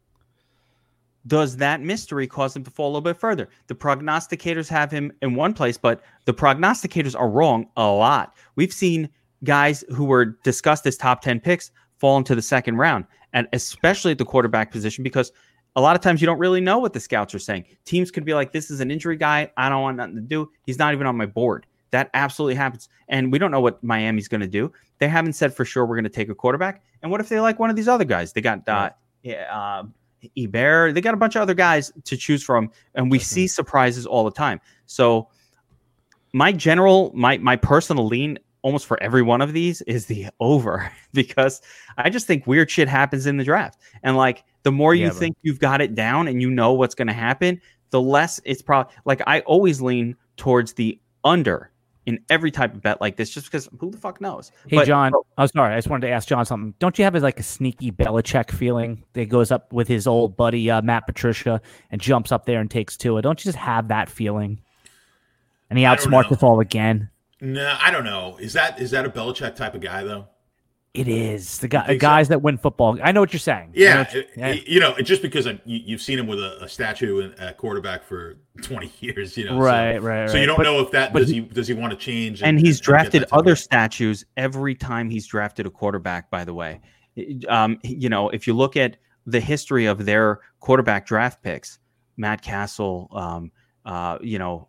does that mystery cause him to fall a little bit further? The prognosticators have him in one place, but the prognosticators are wrong a lot. We've seen guys who were discussed as top ten picks fall into the second round, and especially at the quarterback position, because a lot of times you don't really know what the scouts are saying. Teams could be like, this is an injury guy. I don't want nothing to do. He's not even on my board. That absolutely happens. And we don't know what Miami's going to do. They haven't said for sure we're going to take a quarterback. And what if they like one of these other guys? They got uh, uh, Eber. They got a bunch of other guys to choose from, and we mm-hmm. see surprises all the time. So my general, my my personal lean almost for every one of these is the over, because I just think weird shit happens in the draft. And like the more you yeah, think you've got it down and you know what's going to happen, the less it's probably like I always lean towards the under in every type of bet like this, just because who the fuck knows? Hey, but, John, oh, I'm sorry. I just wanted to ask John something. Don't you have like a sneaky Belichick feeling that goes up with his old buddy, uh, Matt Patricia, and jumps up there and takes Tua? Don't you just have that feeling? And he outsmarts us all again? No, I don't know. Is that is that a Belichick type of guy, though? It is. The guy, guys so? that win football. I know what you're saying. Yeah. Know you, yeah. you know, just because I'm, you, you've seen him with a, a statue at quarterback for twenty years, you know. Right, so, right, So you don't but, know if that, does he does he want to change? And, and he's and drafted other statues every time he's drafted a quarterback, by the way. Um, you know, if you look at the history of their quarterback draft picks, Matt Castle, um, uh, you know,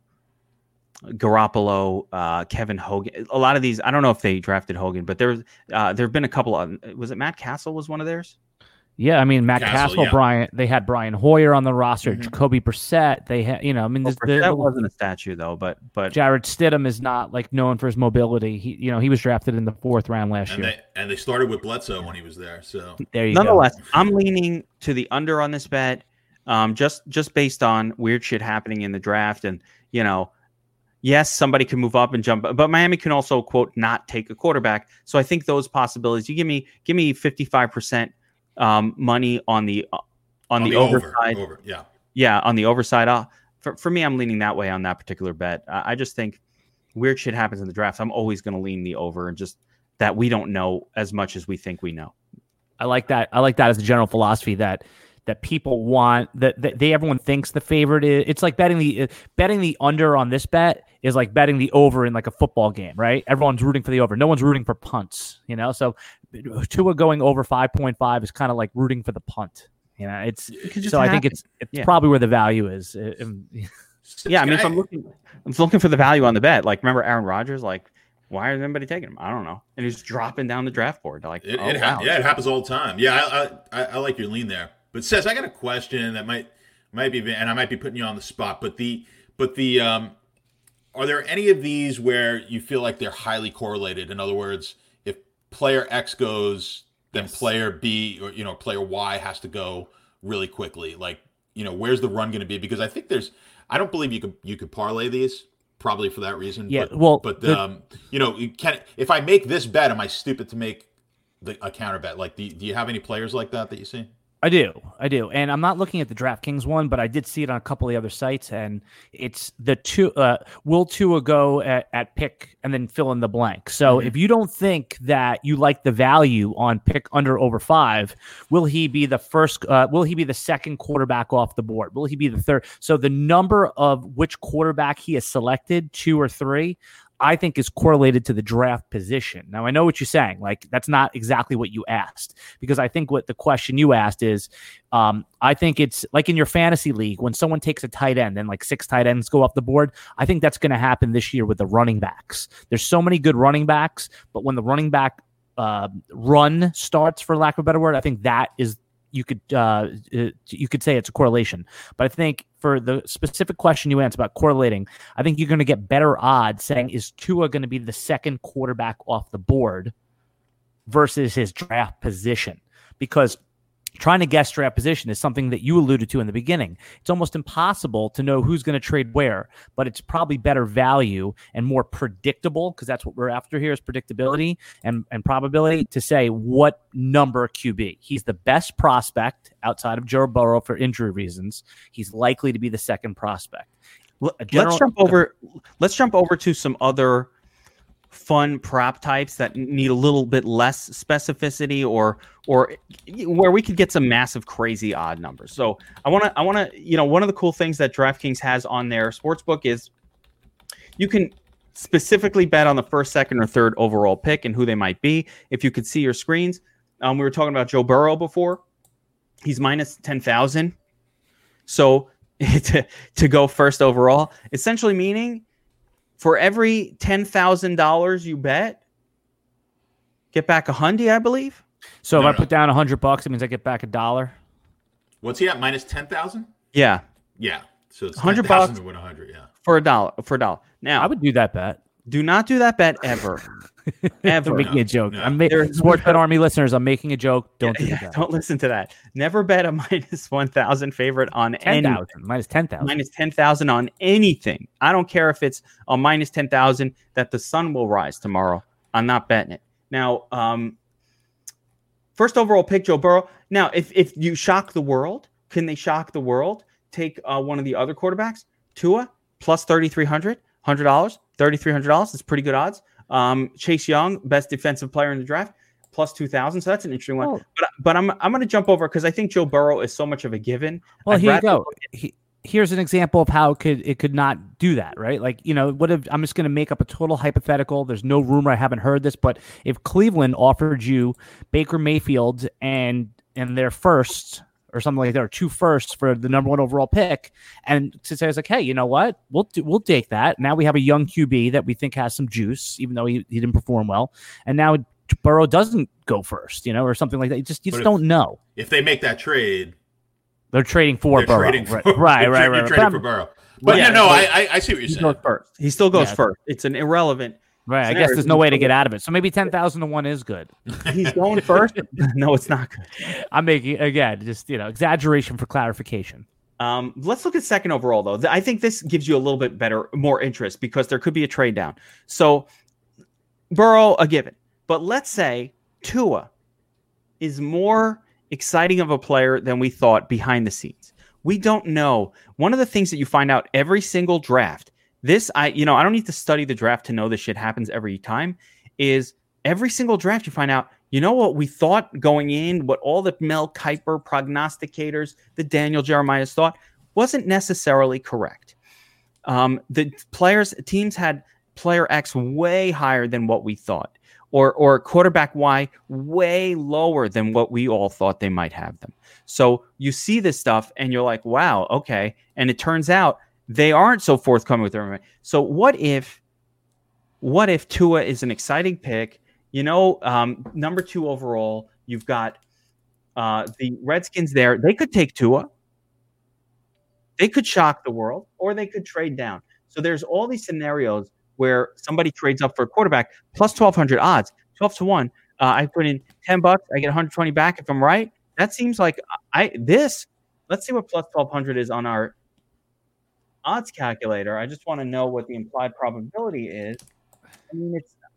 Garoppolo, uh, Kevin Hogan, a lot of these, I don't know if they drafted Hogan, but there, uh, there have been a couple of, was it Matt Castle was one of theirs? Yeah, I mean, Matt Castle, Castle yeah. Brian, they had Brian Hoyer on the roster, mm-hmm. Jacoby Brissett, they had, you know, I mean, well, this, Brissett wasn't a statue though, but, but Jarrett Stidham is not like known for his mobility. He, you know, he was drafted in the fourth round last and year. They, and they started with Bledsoe when he was there. So there you Nonetheless, go. I'm leaning to the under on this bet, um, just, just based on weird shit happening in the draft. And, you know, yes, somebody can move up and jump, but Miami can also, quote, not take a quarterback. So I think those possibilities. You give me give me fifty-five percent um, money on the uh, on, on the, the overside. Over, over, yeah, yeah, on the overside. Uh, for for me, I'm leaning that way on that particular bet. Uh, I just think weird shit happens in the draft. I'm always going to lean the over, and just that we don't know as much as we think we know. I like that. I like that as a general philosophy that. that people want that, that they everyone thinks the favorite is. It's like betting the betting the under on this bet is like betting the over in like a football game, right? Everyone's rooting for the over. No one's rooting for punts, you know. So Tua going over five point five is kind of like rooting for the punt. You know, it's it so happen. I think it's it's yeah. probably where the value is. Yeah, I mean, if I'm looking, I'm looking for the value on the bet. Like, remember Aaron Rodgers? Like, why is anybody taking him? I don't know. And he's dropping down the draft board. Like, it, oh, it wow. ha- yeah, it happens all the time. Yeah, I I, I like your lean there. But Seth, I got a question that might might be, and I might be putting you on the spot. But the but the um, are there any of these where you feel like they're highly correlated? In other words, if player X goes, then yes. player B or you know player Y has to go really quickly. Like you know, where's the run going to be? Because I think there's, I don't believe you could you could parlay these. Probably for that reason. Yeah. But, well, but the, um, you know, you can if I make this bet, am I stupid to make the, a counter bet? Like, do you, do you have any players like that that you see? I do, I do, and I'm not looking at the DraftKings one, but I did see it on a couple of the other sites, and it's the two. Uh, will Tua go at, at pick and then fill in the blank? So mm-hmm. if you don't think that you like the value on pick under over five, will he be the first? Uh, will he be the second quarterback off the board? Will he be the third? So the number of which quarterback he has selected, two or three, I think is correlated to the draft position. Now, I know what you're saying. Like, that's not exactly what you asked, because I think what the question you asked is, um, I think it's like in your fantasy league, when someone takes a tight end and like six tight ends go off the board, I think that's going to happen this year with the running backs. There's so many good running backs, but when the running back uh, run starts, for lack of a better word, I think that is you could uh, you could say it's a correlation. But I think for the specific question you asked about correlating, I think you're going to get better odds saying, is Tua going to be the second quarterback off the board versus his draft position? Because trying to guess draft position is something that you alluded to in the beginning. It's almost impossible to know who's going to trade where, but it's probably better value and more predictable, because that's what we're after here is predictability and, and probability, to say what number Q B. He's the best prospect outside of Joe Burrow for injury reasons. He's likely to be the second prospect. General, let's jump over. Let's jump over to some other fun prop types that need a little bit less specificity, or or where we could get some massive crazy odd numbers. So I want to I want to you know, one of the cool things that DraftKings has on their sportsbook is you can specifically bet on the first, second, or third overall pick and who they might be. If you could see your screens, um, we were talking about Joe Burrow before. He's minus ten thousand. So to to go first overall, essentially meaning, for every ten thousand dollars you bet, get back a hundred, I believe. So no, if no. I put down a hundred bucks, it means I get back a dollar. What's he at? Minus ten thousand? Yeah. Yeah. So it's hundred bucks bucks to win a hundred. Yeah. For a dollar. For a dollar. Now, I would do that bet. Do not do that bet ever. Ever. I'm making No, a joke. no. I'm making Sports Bet Army listeners. I'm making a joke. Don't do Yeah, that. don't listen to that. Never bet a minus one thousand favorite on ten any thousand minus ten thousand. minus ten thousand on anything. I don't care if it's a minus ten thousand that the sun will rise tomorrow. I'm not betting it. Now, um, first overall pick, Joe Burrow. Now, if if you shock the world, can they shock the world? Take uh, one of the other quarterbacks, Tua, plus thirty-three hundred, one hundred dollars, thirty-three hundred dollars. That's pretty good odds. Um, Chase Young, best defensive player in the draft, plus two thousand. So that's an interesting one. Oh. But but I'm I'm going to jump over because I think Joe Burrow is so much of a given. Well, I'd here you go. At- he, here's an example of how it could it could not do that, right? Like, you know, what if I'm just going to make up a total hypothetical. There's no rumor. I haven't heard this, but if Cleveland offered you Baker Mayfield and and their first or something like that, or two firsts for the number one overall pick, and to say, it's like, hey, you know what, we'll do, we'll take that. Now we have a young Q B that we think has some juice, even though he, he didn't perform well, and now Burrow doesn't go first, you know, or something like that. You just you just if, don't know. If they make that trade, they're trading for they're Burrow, trading for, right? Right, right, right. You're trading for Burrow, but, but yeah, yeah, no, but I, I I see what you're he saying. goes first. He still goes Yeah. first. It's an irrelevant. Right, I scenario. guess there's no way to get out of it. So maybe ten thousand to one is good. He's going first. No, it's not good. I'm making, again, just, you know, exaggeration for clarification. Um, let's look at second overall, though. I think this gives you a little bit better, more interest because there could be a trade down. So Burrow, a given. But let's say Tua is more exciting of a player than we thought behind the scenes. We don't know. One of the things that you find out every single draft, this, I, you know, I don't need to study the draft to know this shit happens every time, is every single draft you find out, you know what we thought going in, what all the Mel Kiper prognosticators, the Daniel Jeremiah's thought, wasn't necessarily correct. Um, the players, teams had player X way higher than what we thought, or or quarterback Y way lower than what we all thought they might have them. So you see this stuff and you're like, wow, okay. And it turns out they aren't so forthcoming with their. So what if, what if Tua is an exciting pick? You know, um, number two overall, you've got uh, the Redskins there. They could take Tua. They could shock the world, or they could trade down. So there's all these scenarios where somebody trades up for a quarterback, plus twelve hundred odds, twelve to one. Uh, I put in ten bucks, I get one hundred twenty back if I'm right. That seems like I this. Let's see what plus twelve hundred is on our odds calculator. I just want to know what the implied probability is. I mean, it's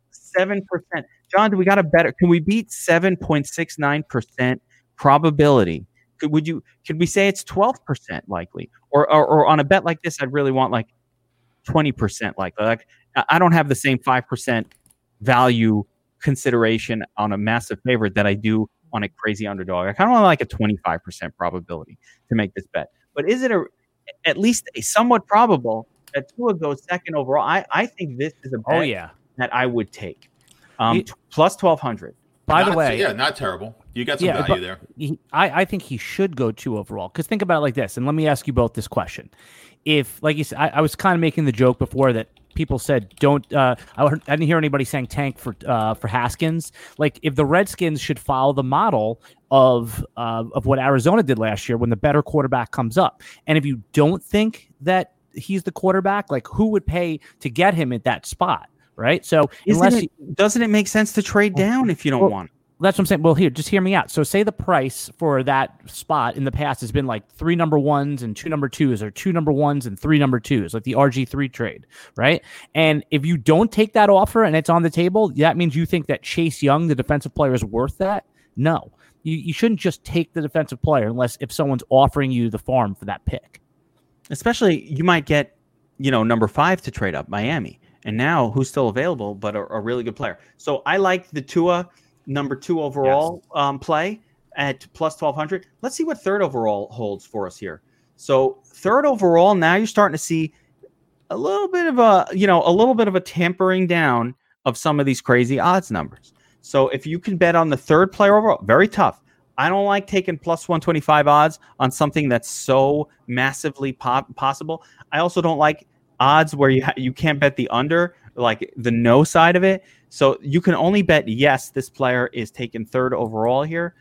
seven percent. John, do we got a better? Can we beat seven point six nine percent probability? Could would you? Could we say it's twelve percent likely? Or, or or on a bet like this, I'd really want like twenty percent likely. Like I don't have the same five percent value consideration on a massive favorite that I do on a crazy underdog. I kind of want like a twenty-five percent probability to make this bet. But is it a at least a somewhat probable that Tua goes second overall? I, I think this is a bet oh, yeah. that I would take. Um, he, t- plus twelve hundred. By not, the way, yeah, not terrible. You got some yeah, value there. He, I, I think he should go two overall. Because think about it like this, and let me ask you both this question: if, like you said, I, I was kind of making the joke before that people said don't. Uh, I, heard, I didn't hear anybody saying tank for uh, for Haskins. Like if the Redskins should follow the model of uh, of what Arizona did last year when the better quarterback comes up, and if you don't think that he's the quarterback, like who would pay to get him at that spot? Right. So unless it, you, doesn't it make sense to trade down if you don't well, want it? That's what I'm saying. Well, here, just hear me out. So say the price for that spot in the past has been like three number ones and two number twos, or two number ones and three number twos, like the R G three trade, right? And if you don't take that offer and it's on the table, that means you think that Chase Young, the defensive player, is worth that? No. You, you shouldn't just take the defensive player unless if someone's offering you the farm for that pick. Especially you might get, you know, number five to trade up, Miami. And now who's still available, but a, a really good player. So I like the Tua number two overall yes. um, play at plus twelve hundred. Let's see what third overall holds for us here. So third overall, now you're starting to see a little bit of a, you know, a little bit of a tampering down of some of these crazy odds numbers. So if you can bet on the third player overall, very tough. I don't like taking plus one twenty-five odds on something that's so massively pop- possible. I also don't like odds where you ha- you can't bet the under, like the no side of it. So you can only bet yes, this player is taken third overall here.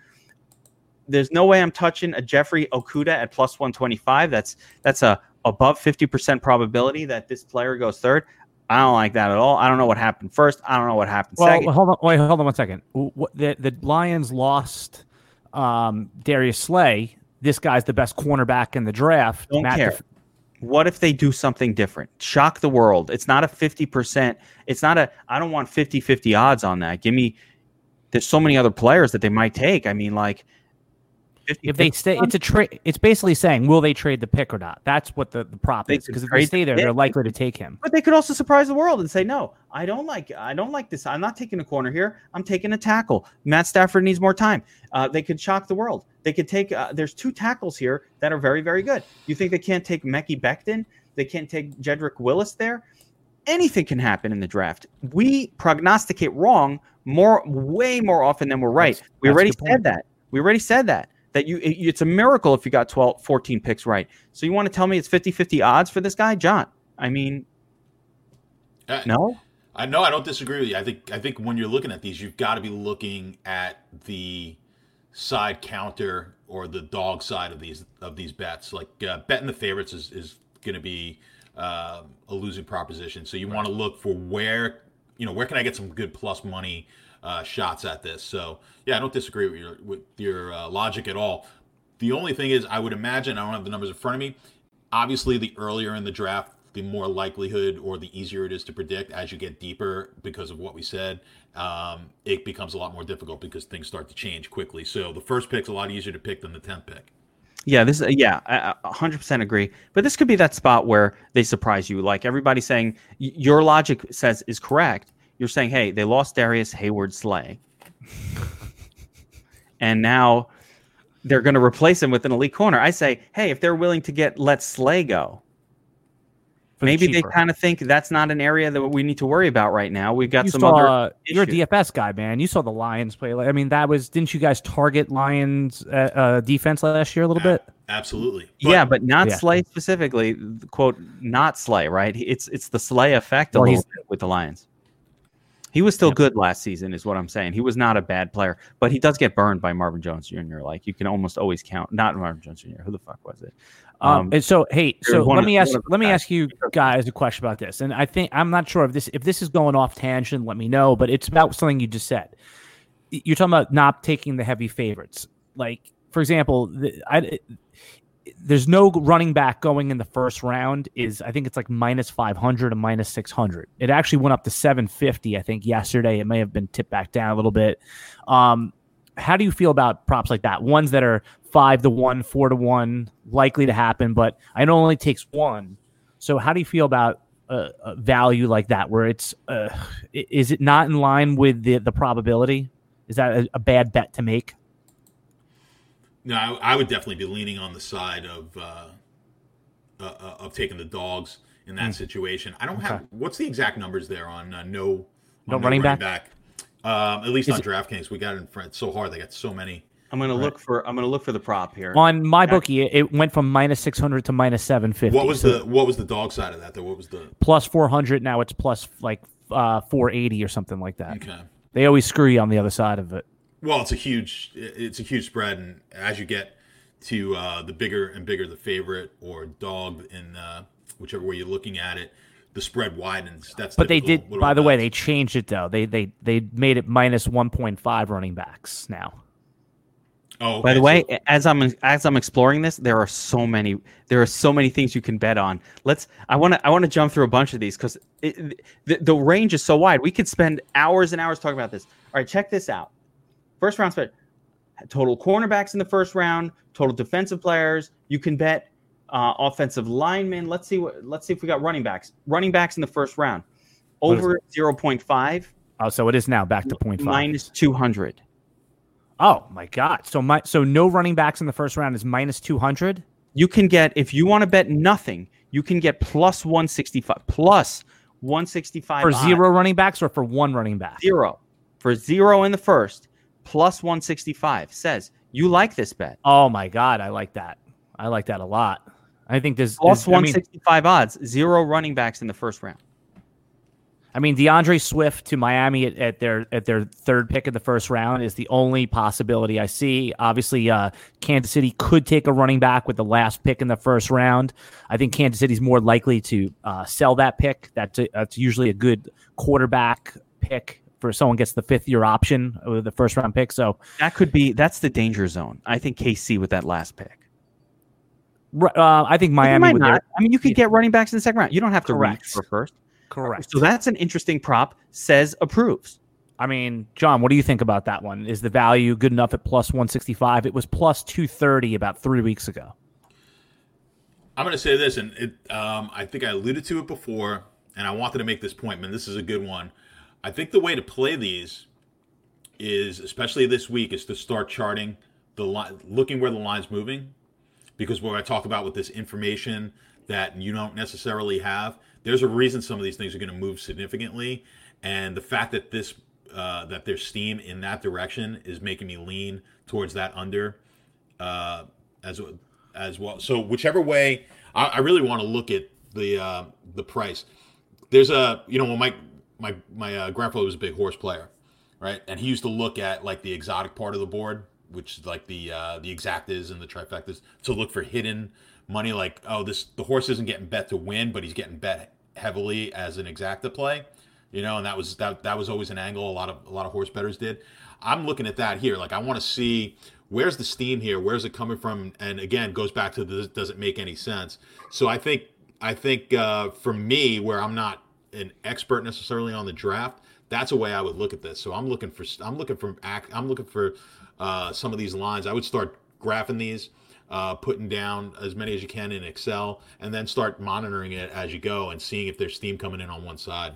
There's no way I'm touching a Jeffrey Okudah at plus one twenty-five. That's that's a above fifty percent probability that this player goes third. I don't like that at all. I don't know what happened first. I don't know what happened well, second. Well, hold on, wait, hold on one second. The the Lions lost um, Darius Slay. This guy's the best cornerback in the draft. Don't Matt care. Def- What if they do something different? Shock the world. It's not a fifty percent. It's not a, I don't want fifty-fifty odds on that. Give me, there's so many other players that they might take. I mean, like, if they stay, it's a trade. It's basically saying, will they trade the pick or not? That's what the, the prop They is. could Because if they trade stay the there, pick. they're likely to take him. But they could also surprise the world and say, no, I don't like, I don't like this. I'm not taking a corner here. I'm taking a tackle. Matt Stafford needs more time. Uh, they could shock the world. They could take, uh, there's two tackles here that are very, very good. You think they can't take Mekhi Becton? They can't take Jedrick Willis there. Anything can happen in the draft. We prognosticate wrong more, way more often than we're right. That's, we that's already said that. We already said that. That you, it, it's a miracle if you got twelve, fourteen picks right. So you want to tell me it's fifty-fifty odds for this guy, John? I mean, uh, no. I know I don't disagree with you. I think I think when you're looking at these, you've got to be looking at the side counter or the dog side of these of these bets. Like uh, betting the favorites is is going to be uh, a losing proposition. So you want to look for where, you know, where can I get some good plus money uh, shots at this. So yeah, I don't disagree with your with your uh, logic at all. The only thing is, I would imagine, I don't have the numbers in front of me. Obviously, the earlier in the draft, the more likelihood or the easier it is to predict. As you get deeper, because of what we said, um, it becomes a lot more difficult because things start to change quickly. So the first pick's a lot easier to pick than the tenth pick. Yeah, this yeah, I one hundred percent agree. But this could be that spot where they surprise you. Like everybody saying your logic says is correct. You're saying, hey, they lost Darius Hayward Slay. And now they're going to replace him with an elite corner. I say, hey, if they're willing to get let Slay go, maybe they kind of think that's not an area that we need to worry about right now. We've got you some saw, other uh, You're a issues. D F S guy, man. You saw the Lions play. I mean, that was, didn't you guys target Lions uh, uh, defense last year a little bit? Absolutely. But, yeah, but not yeah. Slay specifically. Quote, not Slay, right? It's it's the Slay effect a Well, little he's- bit with the Lions. He was still Yep. good last season, is what I'm saying. He was not a bad player, but he does get burned by Marvin Jones Junior Like you can almost always count. Not Marvin Jones Junior Who the fuck was it? Um, and so, hey, so one let of- me ask, one of the let me guys. ask you guys a question about this. And I think I'm not sure if this, if this is going off tangent, let me know. But it's about something you just said. You're talking about not taking the heavy favorites. Like, for example, the, I, there's no running back going in the first round is I think it's like minus five hundred and minus six hundred. It actually went up to seven fifty, I think, yesterday. It may have been tipped back down a little bit. Um, how do you feel about props like that? Ones that are five to one, four to one, likely to happen, but I know it only takes one. So how do you feel about a, a value like that, where it's uh, is it not in line with the, the probability? Is that a, a bad bet to make? No, I, I would definitely be leaning on the side of uh, uh, of taking the dogs in that mm. situation. I don't okay. have what's the exact numbers there on uh, no, on no, no running, running back. back. Um, at least Is on it, DraftKings, we got it in front. It's so hard; they got so many. I'm gonna right. look for I'm gonna look for the prop here. On my bookie, it, it went from minus six hundred to minus seven fifty. What was so the what was the dog side of that? Though, what was the plus four hundred? Now it's plus like uh, four eighty or something like that. Okay. They always screw you on the other side of it. Well, it's a huge it's a huge spread, and as you get to uh, the bigger and bigger the favorite or dog in uh, whichever way you're looking at it, the spread widens. That's but they did. By the way, they changed it though. They they they made it minus one point five running backs now. Oh, okay. By the way, so, as I'm as I'm exploring this, there are so many there are so many things you can bet on. Let's. I want to I want to jump through a bunch of these because the the range is so wide. We could spend hours and hours talking about this. All right, check this out. First round spread. Total cornerbacks in the first round, total defensive players. You can bet uh, offensive linemen. Let's see what. Let's see if we got running backs. Running backs in the first round, over zero point five. Oh, so it is now back to point five. Minus two hundred. Oh my God! So my so no running backs in the first round is minus two hundred. You can get if you want to bet nothing, you can get plus one sixty five. Plus one sixty five for zero running backs or for one running back. Zero for zero in the first. Plus one sixty-five says you like this bet. Oh my God, I like that. I like that a lot. I think there's plus there's, one sixty-five I mean, odds. Zero running backs in the first round. I mean, DeAndre Swift to Miami at, at their at their third pick of the first round is the only possibility I see. Obviously, uh, Kansas City could take a running back with the last pick in the first round. I think Kansas City's more likely to uh, sell that pick. That's a, that's usually a good quarterback pick for someone gets the fifth year option with the first round pick. So that could be, that's the danger zone. I think K C with that last pick. Uh, I think Miami would. Not. I mean, you could get running backs in the second round. You don't have to Correct. reach for first. Correct. So that's an interesting prop. Says approves. I mean, John, what do you think about that one? Is the value good enough at plus one sixty-five? It was plus two thirty about three weeks ago. I'm going to say this, and it, um, I think I alluded to it before, and I wanted to make this point, man. This is a good one. I think the way to play these is, especially this week, is to start charting the line, looking where the line's moving, because what I talk about with this information that you don't necessarily have, there's a reason some of these things are going to move significantly, and the fact that this uh, that there's steam in that direction is making me lean towards that under uh, as as well. So whichever way, I, I really want to look at the uh, the price. There's a you know when Mike. My my uh, grandfather was a big horse player, right? And he used to look at like the exotic part of the board, which is like the uh, the exactas and the trifectas, to look for hidden money. Like, oh, this the horse isn't getting bet to win, but he's getting bet heavily as an exacta play, you know. And that was that that was always an angle a lot of a lot of horse bettors did. I'm looking at that here. Like, I want to see where's the steam here, where's it coming from, and again, goes back to this doesn't make any sense. So I think I think uh, for me, where I'm not an expert necessarily on the draft, that's a way I would look at this. So I'm looking for I'm looking for I'm looking for uh, some of these lines. I would start graphing these, uh, putting down as many as you can in Excel, and then start monitoring it as you go and seeing if there's steam coming in on one side.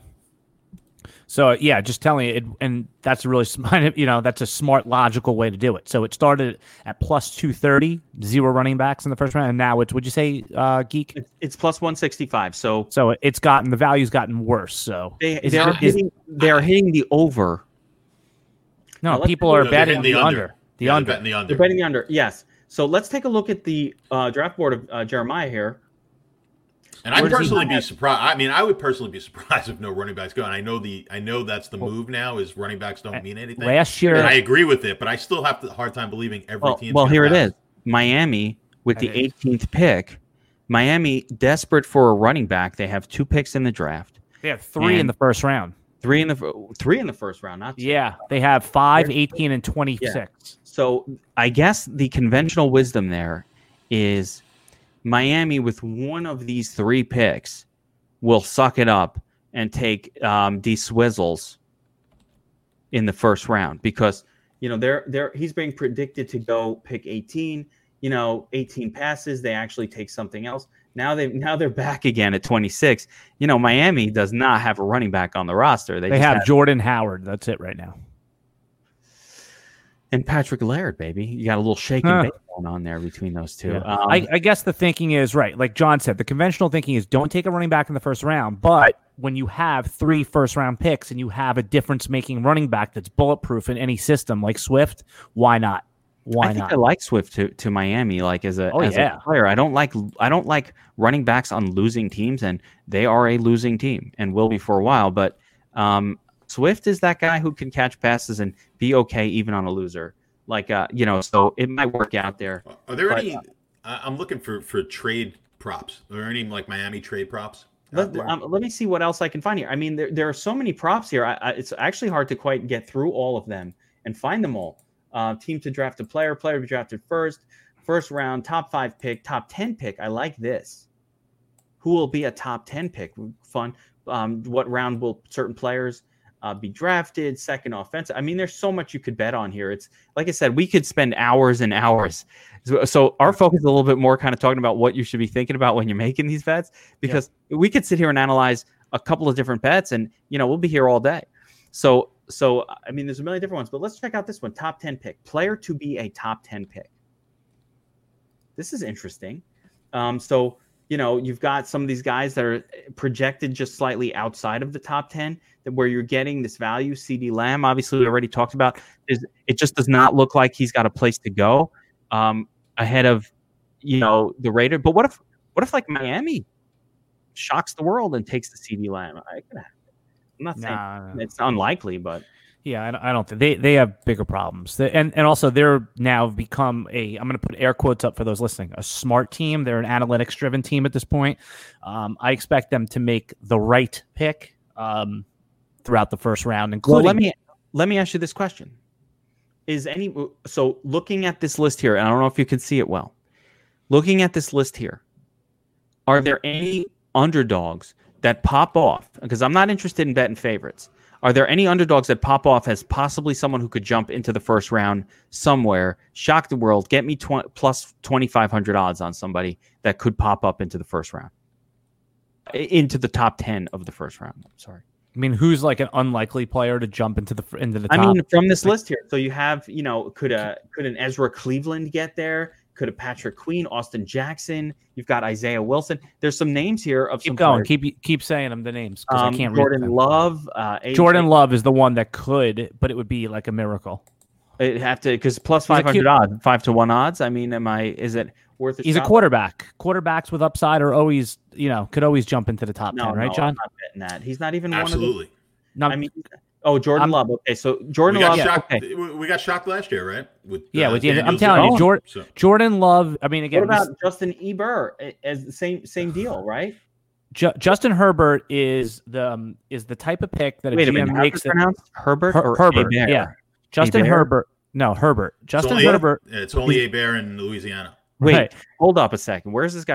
So yeah, just telling you, it, and that's a really smart, you know, that's a smart, logical way to do it. So it started at plus two thirty, zero running backs in the first round, and now it's, would you say, uh, Geek? It's, it's plus one sixty-five. So so it's gotten, the value's gotten worse. So they they are hitting they are hitting the over. No, people are no, betting the, the under. under. The yeah, under. Betting the under. They're betting the under. Yes. So let's take a look at the uh, draft board of uh, Jeremiah here. And I'd personally be surprised. I mean, I would personally be surprised if no running backs go. And I know the I know that's the move now is running backs don't mean anything. Last year, and I agree with it, but I still have a hard time believing every well, team. Well, here it is. Miami with the eighteenth pick. Miami desperate for a running back. They have two picks in the draft. They have three in the first round. Three in the three in the first round. Not two. Yeah, they have five, eighteen, and twenty-six. Yeah. So I guess the conventional wisdom there is Miami with one of these three picks will suck it up and take um, D Swizzles in the first round because you know they're they're he's being predicted to go pick eighteen. You know, eighteen passes. They actually take something else. Now they now they're back again at twenty-six. You know, Miami does not have a running back on the roster. They, they have, have Jordan Howard. That's it right now. And Patrick Laird, baby. You got a little shake and huh. bake going on there between those two. Yeah. Um, I, I guess the thinking is, right, like John said, the conventional thinking is don't take a running back in the first round. But when you have three first-round picks and you have a difference-making running back that's bulletproof in any system like Swift, why not? Why I think not? I like Swift to, to Miami, like as a oh, as yeah. a player. I don't like I don't like running backs on losing teams, and they are a losing team and will be for a while. But um, Swift is that guy who can catch passes and be okay even on a loser. Like uh, you know, so it might work out there. Are there but, any? Uh, I'm looking for for trade props. Are there any like Miami trade props? Let, um, let me see what else I can find here. I mean, there there are so many props here. I, I, it's actually hard to quite get through all of them and find them all. Uh, team to draft a player, player to be drafted first, first round, top five pick, top ten pick. I like this. Who will be a top ten pick? Fun. Um, what round will certain players uh, be drafted? Second offensive. I mean, there's so much you could bet on here. It's like I said, we could spend hours and hours. So, so our focus is a little bit more kind of talking about what you should be thinking about when you're making these bets, because yeah. we could sit here and analyze a couple of different bets, and you know we'll be here all day. So. So, I mean, there's a million different ones, but let's check out this one. Top ten pick. Player to be a top ten pick. This is interesting. Um, so, you know, you've got some of these guys that are projected just slightly outside of the top ten, that where you're getting this value. CeeDee Lamb, obviously, we already talked about. Is it just does not look like he's got a place to go um, ahead of, you know, the Raiders. But what if, what if like Miami shocks the world and takes the CeeDee Lamb? I could have. I'm not saying nah, it's unlikely, but yeah, I, I don't think they, they have bigger problems. They, and and also they're now become a I'm going to put air quotes up for those listening, a smart team. They're an analytics driven team at this point. Um, I expect them to make the right pick um, throughout the first round. Including well, let me let me ask you this question: Is any so looking at this list here? And I don't know if you can see it well. Looking at this list here, are there any underdogs that pop off? Because I'm not interested in betting favorites. Are there any underdogs that pop off as possibly someone who could jump into the first round somewhere, shock the world, get me tw- plus twenty-five hundred odds on somebody that could pop up into the first round, into the top ten of the first round? I'm sorry. I mean, who's like an unlikely player to jump into the into the top? I mean, from this list here, so you have, you know, could a could an Ezra Cleveland get there? Could a Patrick Queen, Austin Jackson? You've got Isaiah Wilson. There's some names here of keep some going. players. Keep keep saying them the names because um, I can't Jordan read them. Love. Uh, Jordan Love is the one that could, but it would be like a miracle. It have to because plus five hundred odds, five to one odds. I mean, am I? Is it worth it? He's shot? a quarterback. Quarterbacks with upside are always, you know, could always jump into the top no, ten, right, no, John? I'm not betting that. He's not even absolutely. One of them. I mean. Oh, Jordan I'm, Love. Okay, so Jordan we got Love. Shocked, okay. We got shocked last year, right? With, yeah, uh, with the, I'm telling you, Jordan, so. Jordan Love. I mean, again, what about this, Justin Eber as the same same deal, right? Ju- Justin Herbert is the um, is the type of pick that a Wait a G M minute, makes. It pronounced Herbert Her- or Herbert? Hebert? Yeah, Justin Hebert? Herbert. No, Herbert. Justin it's Herbert. A, it's only Hebert in Louisiana. Wait, right. hold up a second. Where's this guy?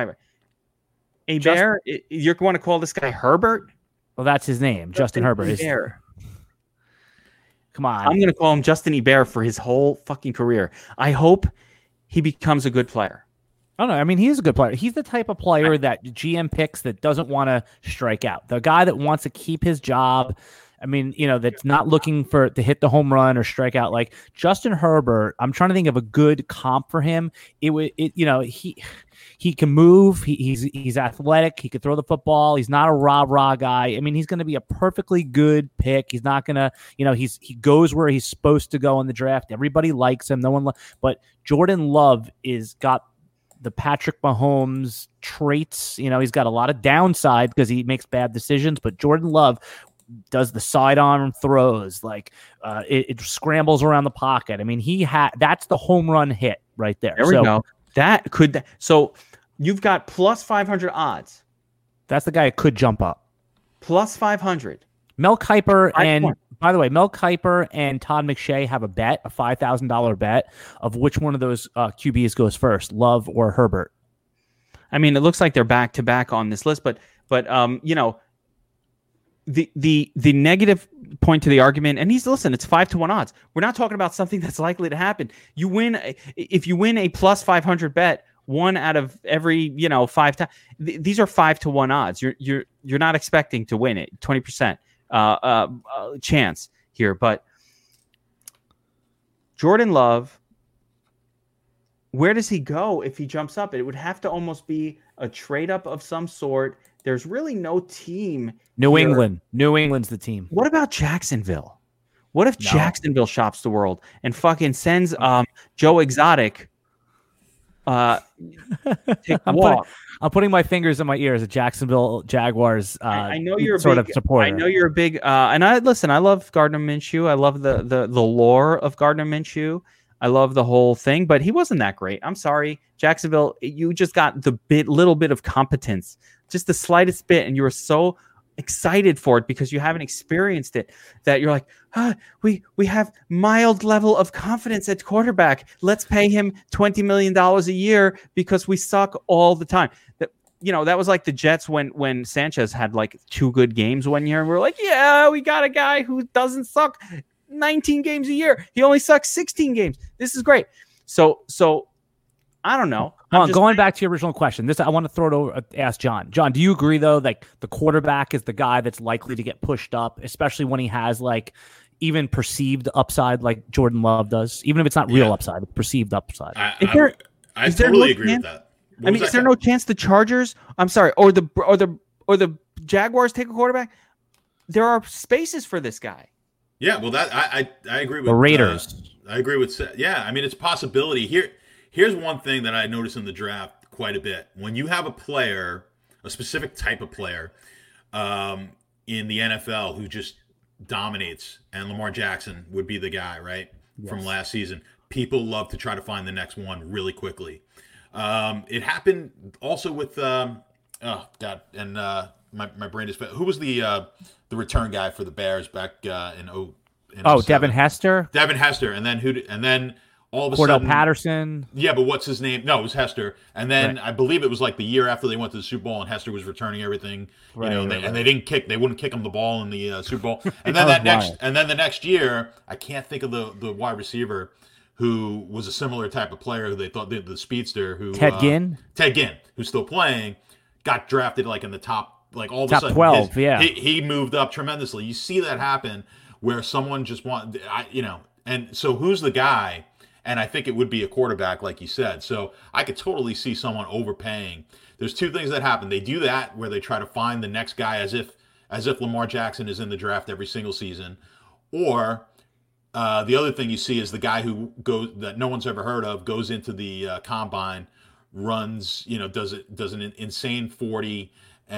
Hebert? Just, you're going to call this guy Herbert? Well, that's his name. Justin, Justin Herbert. Hebert. Come on. I'm going to call him Justin Hebert for his whole fucking career. I hope he becomes a good player. I don't know. I mean, he's a good player. He's the type of player right. that G M picks that doesn't want to strike out. The guy that wants to keep his job. I mean, you know, that's not looking for to hit the home run or strike out. Like Justin Herbert, I'm trying to think of a good comp for him. It would, it, you know, he he can move. He, he's he's athletic. He can throw the football. He's not a rah rah guy. I mean, he's going to be a perfectly good pick. He's not going to, you know, he's he goes where he's supposed to go in the draft. Everybody likes him. No one, lo- but Jordan Love is got the Patrick Mahomes traits. You know, he's got a lot of downside because he makes bad decisions. But Jordan Love does the sidearm throws, like uh, it, it scrambles around the pocket. I mean, he had that's the home run hit right there. There so, we go. That could so you've got plus five hundred odds. That's the guy who could jump up. Plus five hundred. Mel Kiper Five and point. by the way, Mel Kiper and Todd McShay have a bet, a five thousand dollar bet of which one of those uh, Q Bs goes first, Love or Herbert. I mean, it looks like they're back to back on this list, but but um, you know, the the the negative point to the argument, and he's listen, it's five to one odds. We're not talking about something that's likely to happen. You win if you win a plus five hundred bet, one out of every you know five times. Th- these are five to one odds. You're you're you're not expecting to win it. Twenty percent uh, uh, uh, chance here, but Jordan Love. Where does he go if he jumps up? It would have to almost be a trade up of some sort. There's really no team. New here. England. New England's the team. What about Jacksonville? What if No. Jacksonville shops the world and fucking sends um, Joe Exotic uh, take a I'm, walk? putting, I'm putting my fingers in my ears. A Jacksonville Jaguars. Uh, I, I know you're a sort big, of supporter. I know you're a big. Uh, and I listen. I love Gardner Minshew. I love the the the lore of Gardner Minshew. I love the whole thing, but he wasn't that great. I'm sorry, Jacksonville. You just got the bit, little bit of competence, just the slightest bit, and you were so excited for it because you haven't experienced it that you're like, ah, we we have mild level of confidence at quarterback. Let's pay him twenty million dollars a year because we suck all the time. That you know that was like the Jets when when Sanchez had like two good games one year, and we're like, yeah, we got a guy who doesn't suck nineteen games a year. He only sucks sixteen games. This is great. So, so I don't know. Hold on, just going saying- back to your original question, this I want to throw it over. Ask John. John, do you agree though? Like the quarterback is the guy that's likely to get pushed up, especially when he has like even perceived upside, like Jordan Love does. Even if it's not real Yeah. upside, it's perceived upside. I, Is I, there- I is there totally no agree chance- with that. What I was mean, that is there guy? no chance the Chargers? I'm sorry, or the or the or the Jaguars take a quarterback? There are spaces for this guy. Yeah, well, that I I, I agree with The Raiders. Uh, I agree with Seth. Yeah, I mean it's a possibility. Here, here's one thing that I noticed in the draft quite a bit. When you have a player, a specific type of player, um, in the N F L who just dominates, and Lamar Jackson would be the guy, right, from last season. People love to try to find the next one really quickly. Um, it happened also with um, oh god, and uh, my my brain is who was the uh, the return guy for the Bears back uh, in oh. In Oh, oh seven? Devin Hester, Devin Hester, and then who? did- And then all of a Cordell sudden, Patterson. yeah, but what's his name? No, it was Hester. And then Right. I believe it was like the year after they went to the Super Bowl, and Hester was returning everything. You Right, know, and, right, they, and they didn't kick. They wouldn't kick him the ball in the uh, Super Bowl. And then That that was next, wild. and then the next year, I can't think of the the wide receiver who was a similar type of player. Who they thought the, the speedster who Ted uh, Ginn? Ted Ginn, who's still playing, got drafted like in the top, like all of Top a sudden, twelve, his- yeah. he, he moved up tremendously. You see that happen where someone just want, I, you know, and so who's the guy? And I think it would be a quarterback, like you said. So I could totally see someone overpaying. There's two things that happen. They do that where they try to find the next guy as if as if Lamar Jackson is in the draft every single season, or uh, the other thing you see is the guy who goes that no one's ever heard of goes into the uh, combine, runs, you know, does it does an insane forty.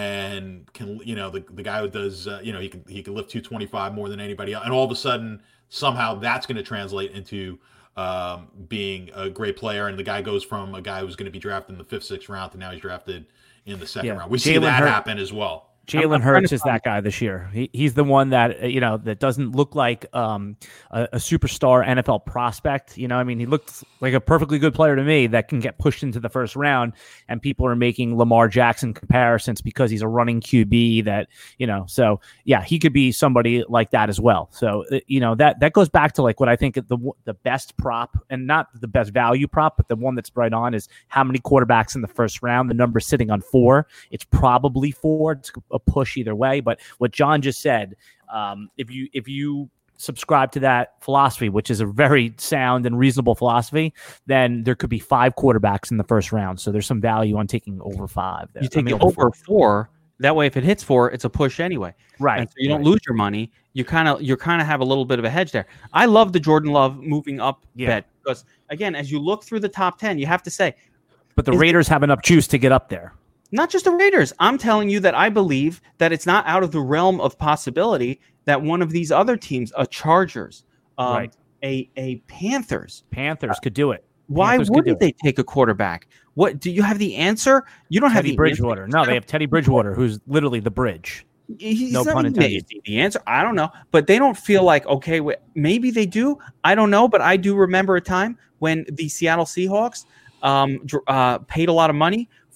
And can you know the the guy who does uh, you know he can he can lift two twenty-five more than anybody else, and all of a sudden somehow that's going to translate into um, being a great player, and the guy goes from a guy who's going to be drafted in the fifth, sixth round to now he's drafted in the second Yeah. round. We see Jalen that Hurts- happen as well. I'm- Jalen I'm trying Hurts to is that guy this year. He, he's the one that uh, you know that doesn't look like um, a, a superstar N F L prospect. You know, I mean, he looked like a perfectly good player to me that can get pushed into the first round, and people are making Lamar Jackson comparisons because he's a running Q B. That you know, so yeah, he could be somebody like that as well. So uh, you know that that goes back to like what I think the the best prop, and not the best value prop, but the one that's right on is how many quarterbacks in the first round. The number's sitting on four. It's probably four. It's a push either way. But what John just said, um, if you if you subscribe to that philosophy, which is a very sound and reasonable philosophy, then there could be five quarterbacks in the first round. So there's some value on taking over five. There. You take I mean, it over four. That way, if it hits four, it's a push anyway. Right. And so you don't right. lose your money. You kind of you kind of have a little bit of a hedge there. I love the Jordan Love moving up Yeah. bet because again, as you look through the top ten, you have to say But the is- Raiders have enough juice to get up there. not just the Raiders. I'm telling you that I believe that it's not out of the realm of possibility that one of these other teams, a Chargers, um, Right. a a Panthers, Panthers could do it. why Panthers could do wouldn't it. they take a quarterback? What do you have the answer? You don't have Teddy the Bridgewater. answer. No, they have Teddy Bridgewater, who's literally the bridge. He's No not pun even intended. the- the answer. I don't know, but they don't feel like okay. wait, Maybe they do. I don't know, but I do remember a time when the Seattle Seahawks um, dr- uh, paid a lot of money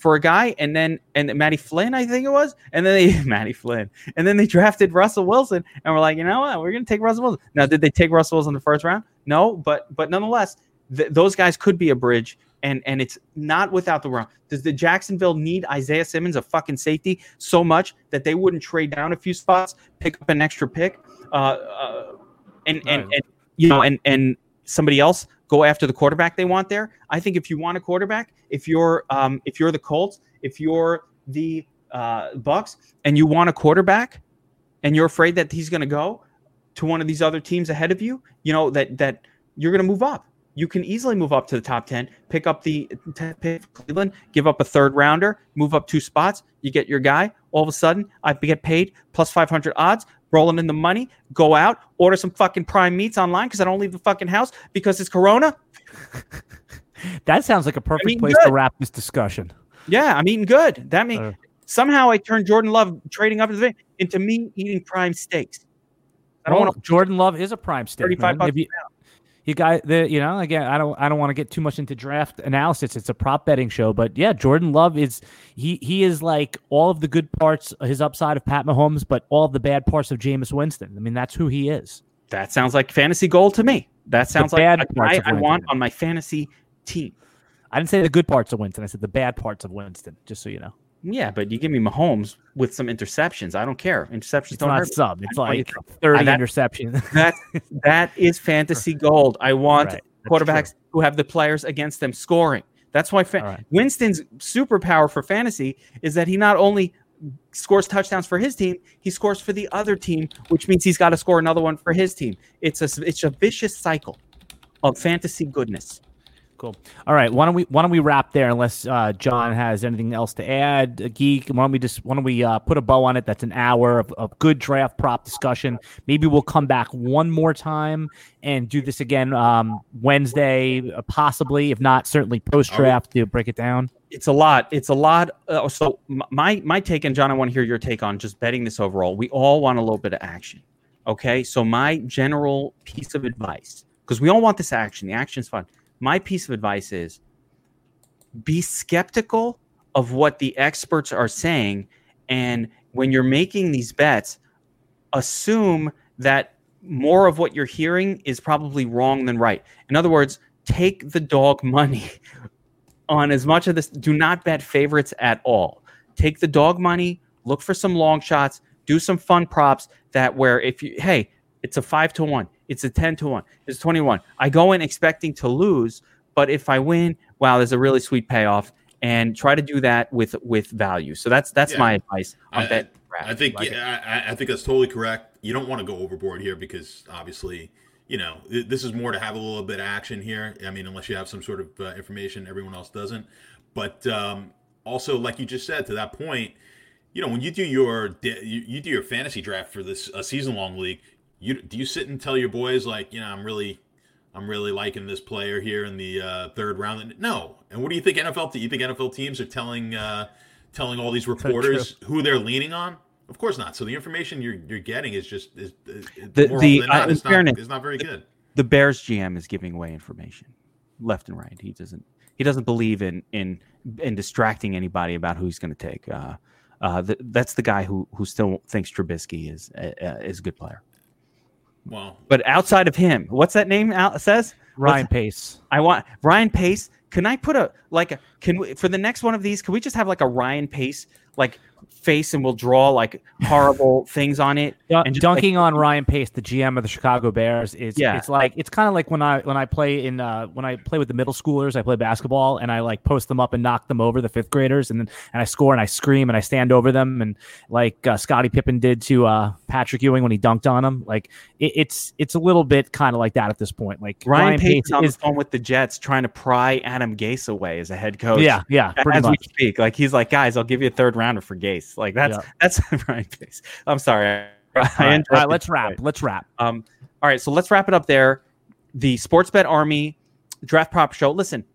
for a guy, and then and Matty Flynn, I think it was, and then they Matty Flynn, and then they drafted Russell Wilson, and we're like, you know what, we're gonna take Russell Wilson. Now, did they take Russell Wilson in the first round? No, but but nonetheless, th- those guys could be a bridge, and and it's not without the wrong. Does the Jacksonville need Isaiah Simmons, a fucking safety, so much that they wouldn't trade down a few spots, pick up an extra pick, uh, uh and, and and you know, and and somebody else go after the quarterback they want there? I think if you want a quarterback, if you're um, if you're the Colts, if you're the uh, Bucks, and you want a quarterback, and you're afraid that he's going to go to one of these other teams ahead of you, you know that that you're going to move up. You can easily move up to the top ten, pick up the pick Cleveland, give up a third rounder, move up two spots. You get your guy. All of a sudden, I get paid plus five hundred odds. Rolling in the money, go out, order some fucking prime meats online because I don't leave the fucking house because it's Corona. That sounds like a perfect I mean, place good. to wrap this discussion. Yeah, I'm eating good. That means Uh. somehow I turned Jordan Love trading up the into me eating prime steaks. I don't Well, want to Jordan Love is a prime steak. thirty-five man. bucks If you, you guys, the you know, again, I don't, I don't want to get too much into draft analysis. It's a prop betting show, but yeah, Jordan Love is he, he is like all of the good parts, his upside of Pat Mahomes, but all of the bad parts of Jameis Winston. I mean, that's who he is. That sounds like fantasy gold to me. That sounds The like bad a parts guy of I Winston. want on my fantasy team. I didn't say the good parts of Winston. I said the bad parts of Winston. Just so you know, Yeah, but you give me Mahomes with some interceptions. I don't care. Interceptions it's don't not hurt. sub. It's I don't like want you to- thirty I- that- interceptions. That that is fantasy gold. I want Right, that's quarterbacks true. who have the players against them scoring. That's why fa- All right. Winston's superpower for fantasy is that he not only scores touchdowns for his team, he scores for the other team, which means he's got to score another one for his team. It's a it's a vicious cycle of fantasy goodness. Cool. All right. Why don't we why don't we wrap there? Unless uh, John has anything else to add, uh, Geek. Why don't we just why don't we uh, put a bow on it? That's an hour of, of good draft prop discussion. Maybe we'll come back one more time and do this again um, Wednesday, uh, possibly. If not, certainly post draft to break it down. It's a lot. It's a lot. Uh, so m- my my take, and John, I want to hear your take on just betting this overall. We all want a little bit of action. Okay. So my general piece of advice, because we all want this action. The action's fun. My piece of advice is be skeptical of what the experts are saying. And when you're making these bets, assume that more of what you're hearing is probably wrong than right. In other words, take the dog money on as much of this. Do not bet favorites at all. Take the dog money, look for some long shots, do some fun props that where if you, hey, it's a five to one. It's a ten to one. It's twenty-one. I go in expecting to lose, but if I win, wow, there's a really sweet payoff. And try to do that with with value. So that's that's Yeah. my advice on I, bet. I, I think Like yeah, I, I think that's totally correct. You don't want to go overboard here because obviously, you know, th- this is more to have a little bit of action here. I mean, unless you have some sort of uh, information everyone else doesn't. But um, also, like you just said, to that point, you know, when you do your you, you do your fantasy draft for this a season long league. You, do you sit and tell your boys like, you know, I'm really, I'm really liking this player here in the uh, third round? No. And what do you think N F L? You think N F L teams are telling, uh, telling all these reporters who they're leaning on? Of course not. So the information you're you're getting is just is, is The- more the, often than uh, not, in it's, not, fairness, it's not very good. The Bears G M is giving away information left and right. He doesn't he doesn't believe in in in distracting anybody about who he's going to take. Uh, uh, th- that's the guy who who still thinks Trubisky is uh, is a good player. Well, But outside of him, what's that name? Al says Ryan What's- Pace. I want Ryan Pace. Can I put a like a can we for the next one of these? Can we just have like a Ryan Pace like face and we'll draw like horrible things on it? Dun- and just, dunking like, on Ryan Pace, the G M of the Chicago Bears, is Yeah. it's like it's kind of like when I when I play in uh, when I play with the middle schoolers, I play basketball and I like post them up and knock them over, the fifth graders, and then and I score and I scream and I stand over them, and like uh, Scottie Pippen did to uh, Patrick Ewing when he dunked on him. Like it, it's it's a little bit kind of like that at this point. Like Ryan, Ryan, Pace is on is the phone with the Jets trying to pry Adam Gase away as a head coach. yeah yeah pretty as much. we speak, like he's like, guys, I'll give you a third rounder for Gase. Like that's Yeah. that's Ryan Pace. I'm sorry. I, I All right, all right, interrupted let's you. wrap. Let's wrap. Um, all right, so let's wrap it up there. The Sportsbet Army Draft Prop Show. Listen,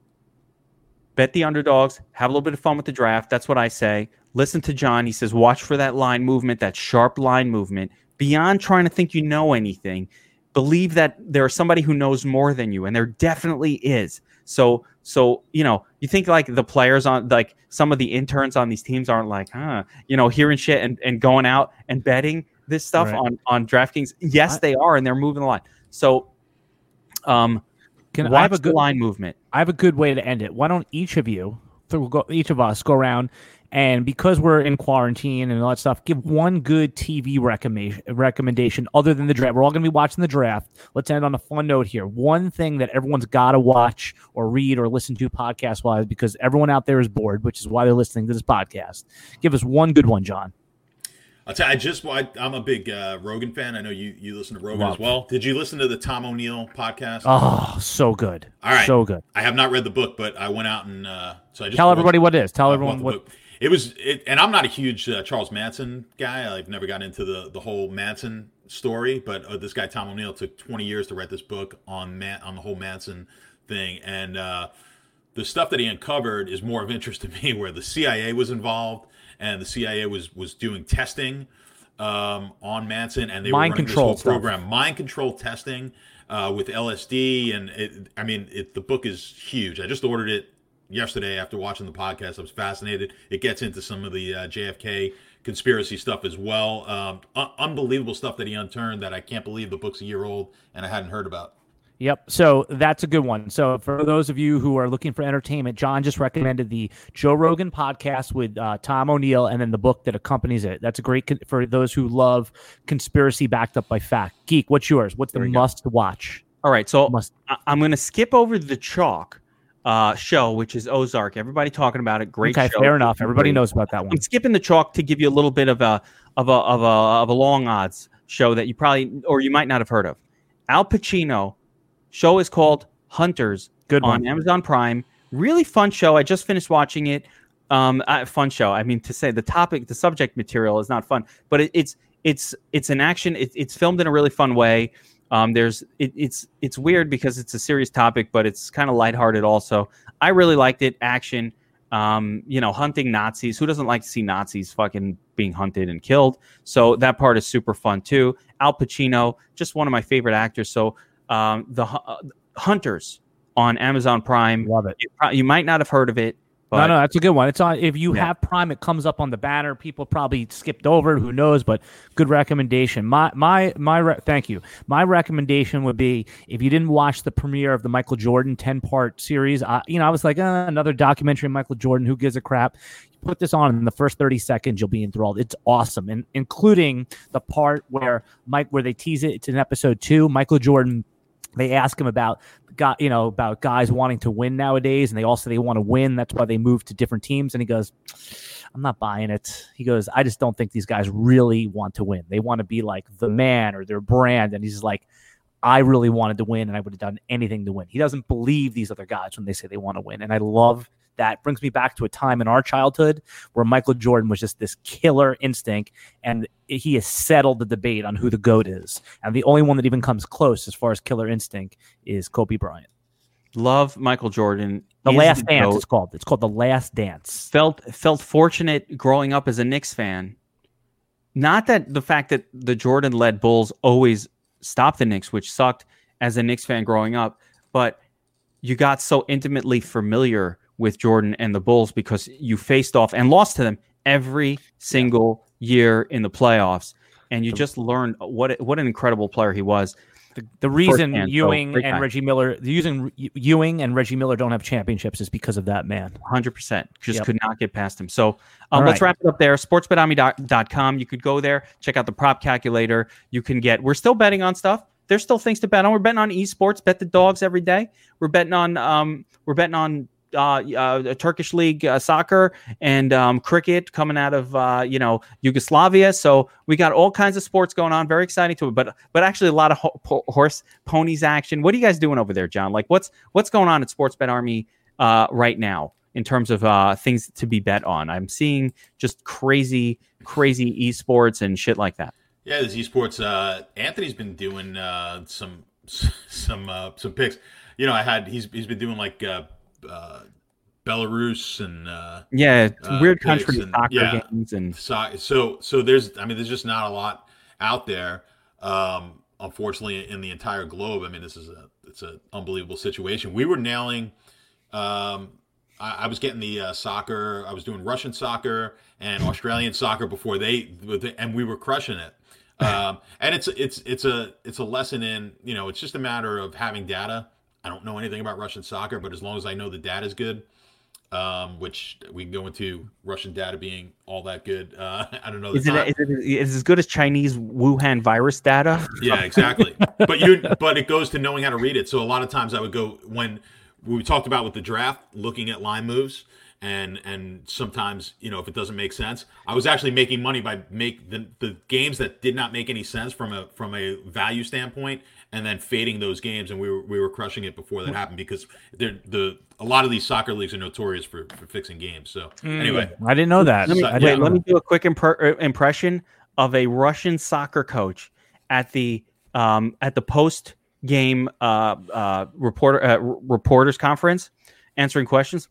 bet the underdogs. Have a little bit of fun with the draft. That's what I say. Listen to John. He says, watch for that line movement, that sharp line movement. Beyond trying to think you know anything, believe that there's somebody who knows more than you, and there definitely is. So, so you know, You think like the players on like some of the interns on these teams aren't like, huh, you know, hearing shit and, and going out and betting this stuff Right. on, on DraftKings? Yes, I, they are, and they're moving the line. So um Can watch I have a the good line movement. I have a good way to end it. Why don't each of you, so we'll go, each of us, go around, and because we're in quarantine and all that stuff, give one good T V recommendation recommendation other than the draft. We're all going to be watching the draft. Let's end on a fun note here. One thing that everyone's got to watch or read or listen to podcast wise, because everyone out there is bored, which is why they're listening to this podcast. Give us one good one, John. I'll tell you, I just I, I'm a big uh, Rogan fan. I know you you listen to Rogan Love as well. Did you listen to the Tom O'Neill podcast? Oh, so good. All right, so good. I have not read the book, but I went out and uh, so I just Tell watched- everybody what it is. Tell I everyone bought the what. book. It was, it, and I'm not a huge uh, Charles Manson guy. I've never got into the the whole Manson story, but uh, this guy Tom O'Neill took twenty years to write this book on Man, on the whole Manson thing, and uh, the stuff that he uncovered is more of interest to me, where the C I A was involved, and the C I A was was doing testing um, on Manson, and they Mind were running control this whole stuff. program, mind control testing uh, with L S D, and it, I mean, it, the book is huge. I just ordered it yesterday after watching the podcast. I was fascinated. It gets into some of the uh, J F K conspiracy stuff as well. Um, un- unbelievable stuff that he unturned that I can't believe the book's a year old and I hadn't heard about. Yep. So that's a good one. So for those of you who are looking for entertainment, John just recommended the Joe Rogan podcast with uh, Tom O'Neill and then the book that accompanies it. That's a great con- for those who love conspiracy backed up by fact. Geek, what's yours? What's the must watch? All right, so Must. I- I'm going to skip over the chalk uh, show, which is Ozark. Everybody talking about it. Great Okay, show. fair enough. Everybody Great. knows about that one. I'm skipping the chalk to give you a little bit of a of a of a of a long odds show that you probably or you might not have heard of. Al Pacino show is called Hunters. Good one. On Amazon Prime. Really fun show. I just finished watching it. Um, uh, fun show. I mean, to say the topic, the subject material is not fun, but it, it's it's it's an action. It, it's filmed in a really fun way. Um, there's it, it's it's weird because it's a serious topic, but it's kind of lighthearted also. I really liked it. Action. Um, you know, hunting Nazis. Who doesn't like to see Nazis fucking being hunted and killed? So that part is super fun too. Al Pacino, just one of my favorite actors. So um, the uh, Hunters on Amazon Prime. Love it. You, you might not have heard of it. But no, no, that's a good one. It's on. If you Yeah. have Prime, it comes up on the banner. People probably skipped over it. Who knows? But good recommendation. My, my, my. Re- thank you. My recommendation would be if you didn't watch the premiere of the Michael Jordan ten-part series. I, you know, I was like, uh, another documentary on Michael Jordan. Who gives a crap? You put this on in the first thirty seconds, you'll be enthralled. It's awesome, and including the part where Mike, where they tease it. It's in episode two. Michael Jordan. They ask him about got you know about guys wanting to win nowadays, and they also they want to win. That's why they move to different teams. And he goes, "I'm not buying it." He goes, "I just don't think these guys really want to win. They want to be like the man or their brand." And he's like, "I really wanted to win, and I would have done anything to win." He doesn't believe these other guys when they say they want to win, and I love that. Brings me back to a time in our childhood where Michael Jordan was just this killer instinct, and he has settled the debate on who the GOAT is. And the only one that even comes close as far as killer instinct is Kobe Bryant. Love Michael Jordan. The Is Last the Dance GOAT. it's called. It's called The Last Dance. Felt felt fortunate growing up as a Knicks fan. Not that the fact that the Jordan-led Bulls always stopped the Knicks, which sucked as a Knicks fan growing up, but you got so intimately familiar with Jordan and the Bulls because you faced off and lost to them every single year in the playoffs, and you just learned what what an incredible player he was. The, the reason Firsthand, so Ewing great and guy. Reggie Miller, the using Ewing and Reggie Miller don't have championships is because of that man. one hundred percent. Just Yep. could not get past him. So All um, let's right. wrap it up there. sports bet army dot com. You could go there, check out the prop calculator. You can get, we're still betting on stuff. There's still things to bet on. We're betting on esports, bet the dogs every day. We're betting on, um, we're betting on uh, uh, Turkish league uh, soccer and um, cricket coming out of, uh, you know, Yugoslavia. So we got all kinds of sports going on. Very exciting to it, but, but actually a lot of ho- po- horse ponies action. What are you guys doing over there, John? Like what's, what's going on at Sports Bet Army uh, right now in terms of uh, things to be bet on? I'm seeing just crazy, crazy esports and shit like that. Yeah, this esports. Uh, Anthony's been doing uh, some some uh, some picks. You know, I had he's he's been doing like uh, uh, Belarus and uh, Yeah, uh, weird picks country and- soccer yeah. games and so so so there's I mean there's just not a lot out there. Um, unfortunately, in the entire globe. I mean, this is a it's an unbelievable situation. We were nailing um, I, I was getting the uh, soccer. I was doing Russian soccer and Australian soccer before they, and we were crushing it. Um, and it's it's it's a it's a lesson in, you know, it's just a matter of having data. I don't know anything about Russian soccer, but as long as I know the data is good, um, which we can go into Russian data being all that good. Uh, I don't know. Is it, is it is it as good as Chinese Wuhan virus data? Yeah, exactly. But you but it goes to knowing how to read it. So a lot of times I would go when we talked about with the draft, looking at line moves. And and sometimes, you know, if it doesn't make sense, I was actually making money by make the, the games that did not make any sense from a from a value standpoint, and then fading those games, and we were we were crushing it before that happened because they're the a lot of these soccer leagues are notorious for, for fixing games. So anyway, I didn't know that. Let me, So, wait, yeah. let me do a quick impre- impression of a Russian soccer coach at the um, at the post game uh, uh, reporter uh, reporters conference, answering questions.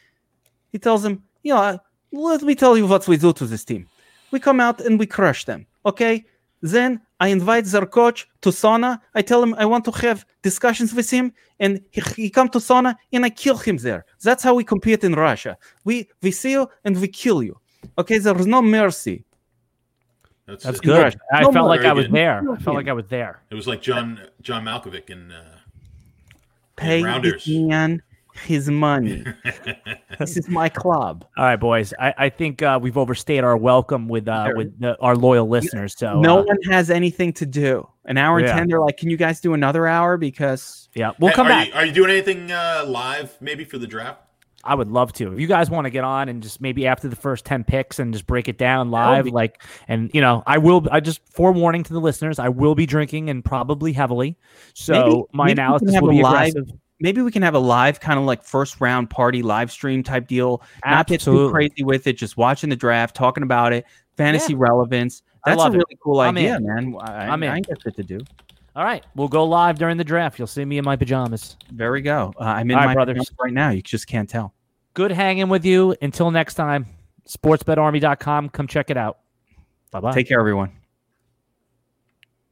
He tells them, you know, let me tell you what we do to this team. We come out and we crush them, okay? Then I invite their coach to sauna. I tell him I want to have discussions with him, and he, he come to sauna, and I kill him there. That's how we compete in Russia. We we see you, and we kill you. Okay, there is no mercy. that's, That's it. good. Russia. I No felt like very I was good. there. I felt like I was there. It was like John John Malkovich in uh, Pay Rounders. this man his money. This is my club. All right, boys. I, I think uh, we've overstayed our welcome with uh, Sure. with the, our loyal listeners. So No uh, one has anything to do. An hour and Yeah. ten. They're like, can you guys do another hour? Because yeah, we'll Hey, come are back. You, are you doing anything uh, live maybe for the draft? I would love to. If you guys want to get on and just maybe after the first ten picks and just break it down live, be- like, and you know, I will. I just forewarning to the listeners, I will be drinking and probably heavily. So Maybe- my maybe we can analysis have will a be live- aggressive. maybe we can have a live kind of like first round party live stream type deal. Not get too Absolutely. crazy with it. Just watching the draft, talking about it, fantasy relevance. I That's a love it. really cool I'm idea, in. man. I, I'm in. I ain't got shit to do. All right, we'll go live during the draft. You'll see me in my pajamas. There we go. Uh, I'm in All right, my brothers. pajamas right now. You just can't tell. Good hanging with you. Until next time, sports bet army dot com. Come check it out. Bye bye. Take care, everyone.